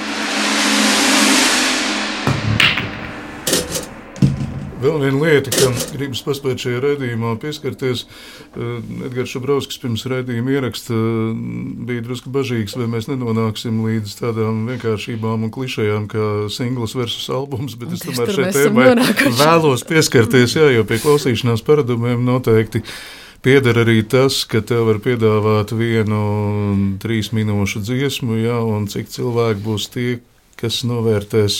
Vēl viena lieta, kam gribas paspēt šajā raidījumā pieskarties, Edgars Šabrauskis pirms raidījuma ieraksta bija drusku bažīgs, vai mēs nenonāksim līdz tādām vienkāršībām un klišejām kā singls versus albums, bet es tomēr šai tēmai vēlos pieskarties, jā, jo pie klausīšanās paradumiem noteikti pieder arī tas, ka tev var piedāvāt vienu trīs minūšu dziesmu, jā, un cik cilvēki būs tie, kas novērtēs,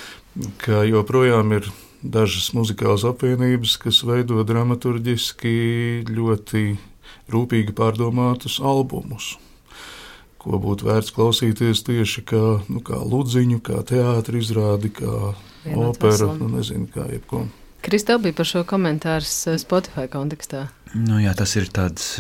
ka joprojām ir dažas muzikālas apvienības, kas veido dramaturģiski ļoti rūpīgi pārdomātus albumus, ko būtu vērts klausīties tieši kā, nu, kā ludziņu, kā teātra izrādi, kā Vienot opera, nu, nezinu, kā jebko. Kristel bija par šo komentārs Spotify kontekstā. Nu jā, tas ir tāds,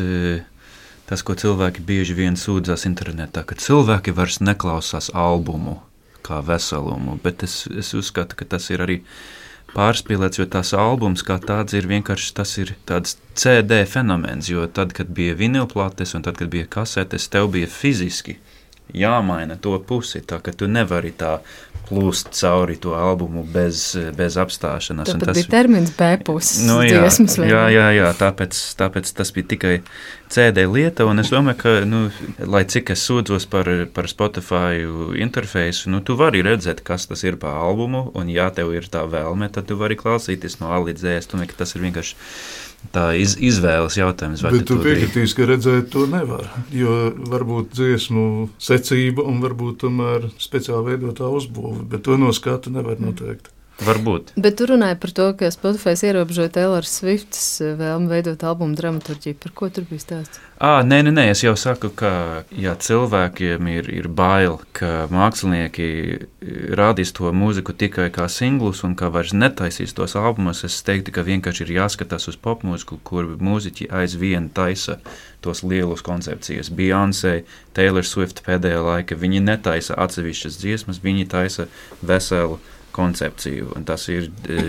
tas, ko cilvēki bieži vien sūdzās internetā, ka cilvēki vairs neklausās albumu kā veselumu, bet es, es uzskatu, ka tas ir arī pārspīlēts, jo tās albums kā tāds ir vienkārši, tas ir tāds C D fenomens, jo tad, kad bija vinilplātes un tad, kad bija kasetes, tev bija fiziski jāmaina to pusi, tā ka tu nevari tā plūst cauri to albumu bez, bez apstāšanās. Tāpat tas bija termins B puses nu, jā, dziesmas. Jā, jā, jā, tāpēc, tāpēc tas bija tikai C D lieta, un es domāju, ka, nu, lai cik es sūdzos par, par Spotify interfeisu, nu, tu vari redzēt, kas tas ir pa albumu, un ja tev ir tā vēlme, tad tu vari klausīties no A līdz Z. Es domāju, ka tas ir vienkārši tā iz, izvēles jautājums. Bet tu piekritīs, ka redzēt to nevar, jo varbūt dziesmu secība un varbūt tomēr speciāli veidotā uzbūve, bet to no skatu nevar noteikt. Varbūt. Bet tu runāji par to, ka Spotify ierobežoja Taylor Swifts vēlmi veidot albumu dramaturģiju. Par ko tur bija stāsts? À, nē, nē, nē, es jau saku, ka ja cilvēkiem ir, ir bail, ka mākslinieki rādīs to mūziku tikai kā singlus un ka vairs netaisīs tos albumus, es teiktu, ka vienkārši ir jāskatās uz popmūziku, kur mūziķi aizvien taisa tos lielus koncepcijas. Beyoncé, Taylor Swift pēdējā laika, viņi netaisa atsevišķas dziesmas, viņi taisa veselu koncepciju, un tas ir,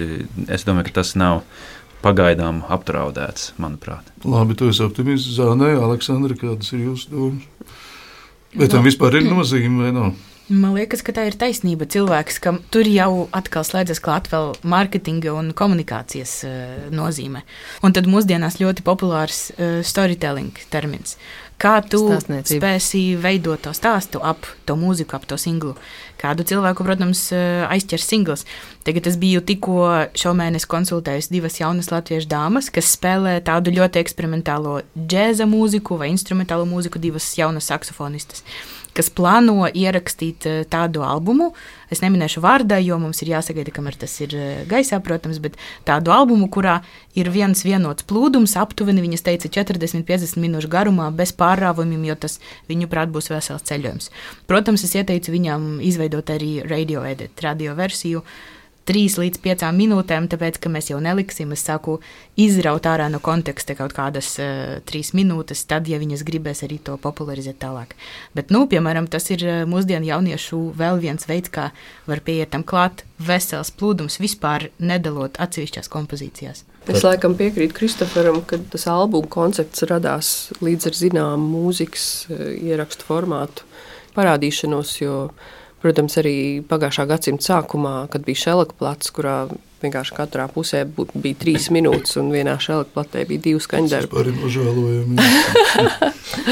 es domāju, ka tas nav pagaidām apdraudēts, manuprāt. Labi, tu esi optimists, Zānē, Aleksandra, kādas ir jūsu domas? Vai tam vispār ir nozīme vai nav? Man liekas, ka tā ir taisnība cilvēks, ka tur jau atkal slēdzas klāt vēl mārketinga un komunikācijas uh, nozīme. Un tad mūsdienās ļoti populārs uh, storytelling termins. Kā tu spēsi veidot to stāstu ap to mūziku, ap to singlu. Kādu cilvēku, protams, aizķers singls. Tagad es biju tikko šomēnes konsultējusi divas jaunas latviešu dāmas, kas spēlē tādu ļoti eksperimentālo džēza mūziku vai instrumentālo mūziku, divas jaunas saksofonistas. kas plāno ierakstīt tādu albumu. Es neminēšu vārdā, jo mums ir jāsagaida, kamēr tas ir gaisā, protams, bet tādu albumu, kurā ir viens vienots plūdums, aptuveni, viņas teica, četrdesmit līdz piecdesmit minūšu garumā, bez pārrāvumiem, jo tas, viņuprāt, būs vesels ceļojums. Protams, es ieteicu viņam izveidot arī radio edit, radio versiju, trīs līdz piecām minūtēm, tāpēc, ka mēs jau neliksim, es saku, izraut ārā no konteksta kaut kādas uh, trīs minūtes, tad, ja viņas gribēs arī to popularizēt tālāk. Bet, nu, piemēram, tas ir uh, mūsdienu jauniešu vēl viens veids, kā var pieiet tam klāt vesels plūdums, vispār nedalot atsevišķās kompozīcijās. Es laikam piekrītu Kristoferam, ka tas albuma koncepts radās līdz ar zināmu mūzikas uh, ierakstu formātu parādīšanos, jo protams, arī pagājušā gadsimta sākumā, kad bija šelakplats, kurā vienkārši katrā pusē bija trīs minūtes, un vienā šelakplatē bija divi skaņdarbi. Tas ir nožēlojami.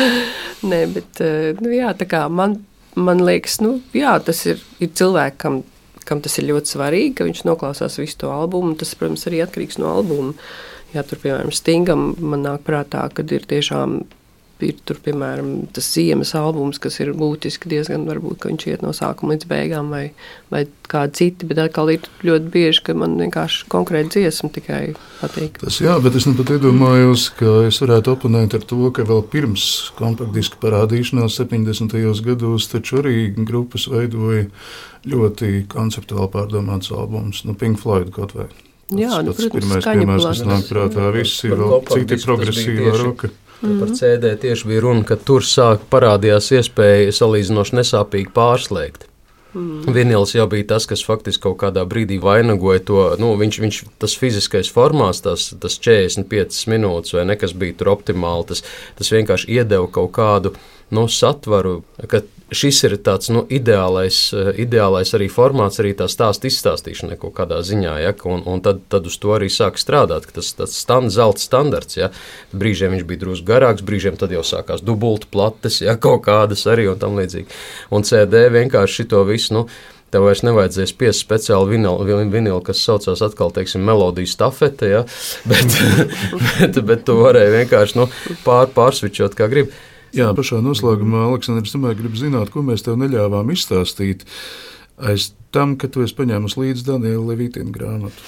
Nē, bet, nu jā, tā kā man, man liekas, nu jā, tas ir, ir cilvēkam, kam tas ir ļoti svarīgi, ka viņš noklausās visu to albumu, tas, protams, arī atkarīgs no albuma. Jā, tur, piemēram, Stingam man nāk prātā, kad ir tiešām ir tur, piemēram, tas ziemas albums, kas ir būtiski diezgan, varbūt, ka viņš iet no sākuma līdz beigām vai, vai kādi citi, bet atkal ir ļoti bieži, ka man vienkārši konkrēti dziesma tikai patīk. Tas jā, bet es nu pat iedomājos, ka es varētu oponēt ar to, ka vēl pirms kompaktdiska parādīšanās septiņdesmitajos gados taču arī grupas veidoja ļoti konceptuāli pārdomāts albums, nu Pink Floyd kaut vai. Jā, Tas, nu, pats protams, pirmais skaņa piemērs, kas nāk prātā, viss ir vēl citi progresīvā roka. Par C D tieši bija runa, ka tur sāk parādījās iespēja salīdzinoši nesāpīgi pārslēgt. Mm. Vinils jau bija tas, kas faktiski kaut kādā brīdī vainagoja to, nu, viņš, viņš tas fiziskais formāts, tas, tas četrdesmit piecas minūtes vai nekas bija tur optimāli, tas, tas vienkārši iedeva kaut kādu, nu, satvaru, ka šis ir tāds, nu, ideālais, ideālais arī formāts, arī tā stāsta izstāstīšanai kaut kādā ziņā, ja, un, un tad, tad uz to arī sāk strādāt, ka tas tāds stand, zelta standarts, ja, brīžiem viņš bija drusku garāks, brīžiem tad jau sākās dubultu plates, ja, kaut kādas arī un tam līdzīgi. Un C D vienkārši šito visu, nu, tev vairs nevajadzēs pies speciāli vinilu, vinilu, kas saucās atkal, teiksim, melodiju stafete, ja, bet, bet, bet tu varēji vienkārši, nu, pār, pārsvičot, kā gribi. Jā, pašā noslēgumā, Aleksandrs, tomēr grib zināt, ko mēs tev neļāvām izstāstīt aiz tam, ka tu esi paņēmusi līdz Daniela Levitina grāmatu.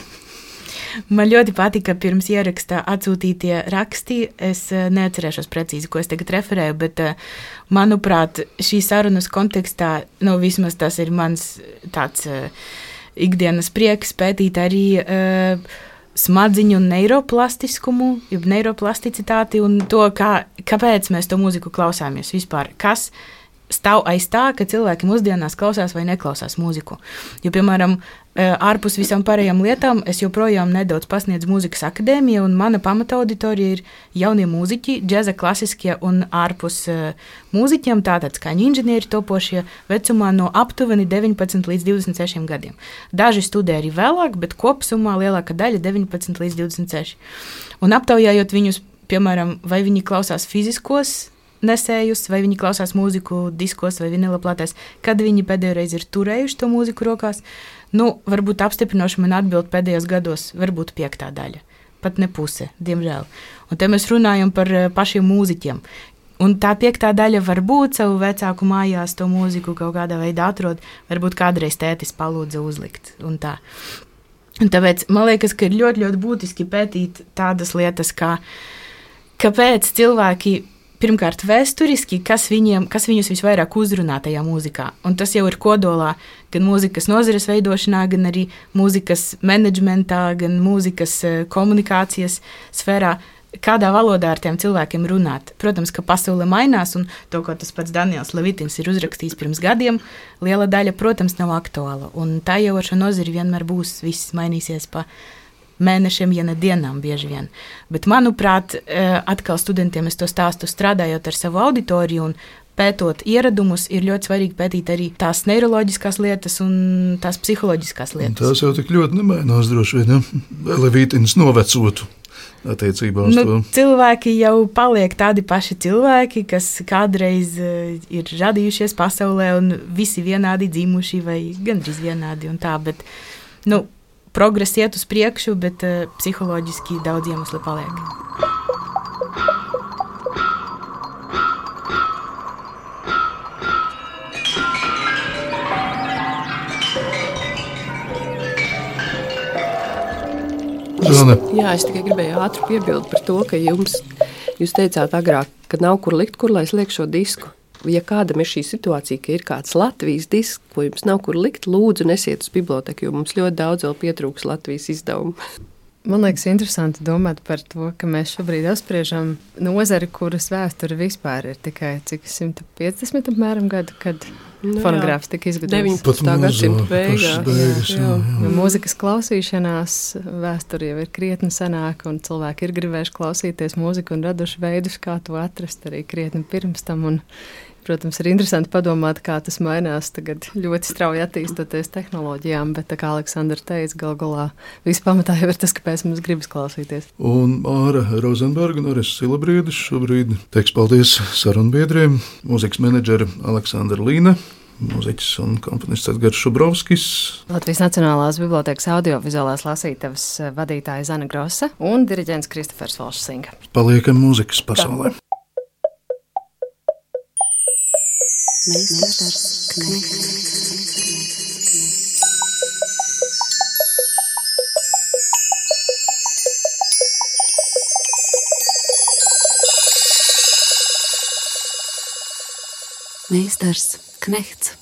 Man ļoti patika pirms ierakstā atsūtītie raksti. Es neatcerēšos precīzi, ko es tagad referēju, bet, manuprāt, šī sarunas kontekstā, nu, vismaz tas ir mans tāds uh, ikdienas prieks pētīt arī uh, smadziņu neiroplastiskumu, jeb neiroplasticitāti un to, kā, kāpēc mēs to mūziku klausāmies vispār. Kas stāv aiz tā, ka cilvēki mūsdienās klausās vai neklausās mūziku. Jo, piemēram, ārpus visām pārējām lietām es joprojām nedaudz pasniedzu mūzikas akadēmiju, un mana pamata auditorija ir jaunie mūziķi, džeza klasiskie un ārpus mūziķiem, tātad skaņu inženieri topošie vecumā no aptuveni deviņpadsmit līdz divdesmit sešiem gadiem. Daži studē arī vēlāk, bet kopsumā lielākā daļa deviņpadsmit līdz divdesmit seši. Un aptaujājot viņus, piemēram, vai viņi klausās fiziskos nesējus, vai viņi klausās mūziku diskos vai vinila platēs, kad viņi pēdējo reizi ir turējuši to mūziku rokās, nu, varbūt apstiprinoši man atbild pēdējos gados, varbūt piektā daļa, pat ne puse, diemžēl. Un te mēs runājam par pašiem mūziķiem. Un tā piektā daļa varbūt savu vecāku mājās to mūziku kaut kādā veidā atrod, varbūt kādreiz tētis palūdza uzlikt un tā. Un tāpēc man liekas, ka ir ļoti, ļoti būtiski pētīt tādas lietas, kā kāpēc cilvēki pirmkārt vēsturiski, kas, viņiem, kas viņus visvairāk uzrunā tajā mūzikā. Un tas jau ir kodolā gan mūzikas nozares veidošanā, gan arī mūzikas menedžmentā, gan mūzikas komunikācijas sfērā, kādā valodā ar tiem cilvēkiem runāt. Protams, ka pasaule mainās, un to, ko tas pats Daniels Levitins ir uzrakstījis pirms gadiem, liela daļa, protams, nav aktuāla. Un tā jau ar šo nozari vienmēr būs, viss mainīsies pa mēnešiem, ja ne dienām bieži vien. Bet, manuprāt, atkal studentiem es to stāstu strādājot ar savu auditoriju un pētot ieradumus, ir ļoti svarīgi pētīt arī tās neiroloģiskās lietas un tās psiholoģiskās lietas. Un tās jau tik ļoti nemainās droši vien, ja Levitins novecotu attiecībā uz nu, to. Cilvēki jau paliek tādi paši cilvēki, kas kādreiz ir radījušies pasaulē un visi vienādi dzimuši vai gandrīz vienādi un tā, bet, nu, progress iet uz priekšu, bet uh, psiholoģiski daudz iemesli paliek. Zana. Jā, es tikai gribēju ātri piebilst par to, ka jums, jūs teicāt agrāk, ka nav kur likt, kur lai es lieku šo disku. Ja kādam ir šī situācija, ka ir kāds Latvijas disks, ko jums nav kur likt, lūdzu nesiet uz biblioteku, jo mums ļoti daudz vēl pietrūks Latvijas izdevumu. Man liekas, interesanti domāt par to, ka mēs šobrīd apspriežam nozari, kuras vēsture vispār ir tikai cik simt piecdesmit apmēram gadu, kad nu, fonogrāfs tika izgatavots. deviņpadsmitā gadsimta beigās. beigās jā, jā. Jo mūzikas klausīšanās vēsture jau ir krietni senāka, un cilvēki ir gribējuši klausīties mūziku un raduši veidus, kā to atrast arī krietni pirms tam. Un, protams, ir interesanti padomāt, kā tas mainās tagad ļoti strauji attīstoties tehnoloģijām, bet, tā kā Aleksandra teica, gal galā viss pamatā jau ir tas, kāpēc mums gribas klausīties. Un Māra Rozenberga un Ares Silabriedis šobrīd teiks paldies sarunbiedriem, mūzikas menedžera Aleksandra Līne, mūziķis un komponists Edgars Šubrovskis, Latvijas Nacionālās bibliotēkas audiovizuālās lasītavas vadītāja Zana Grosa un diriģents Kristofers Volšsinga. Paliekam mūzikas pasaulē. Meistars Knekts. Meistars Knekts.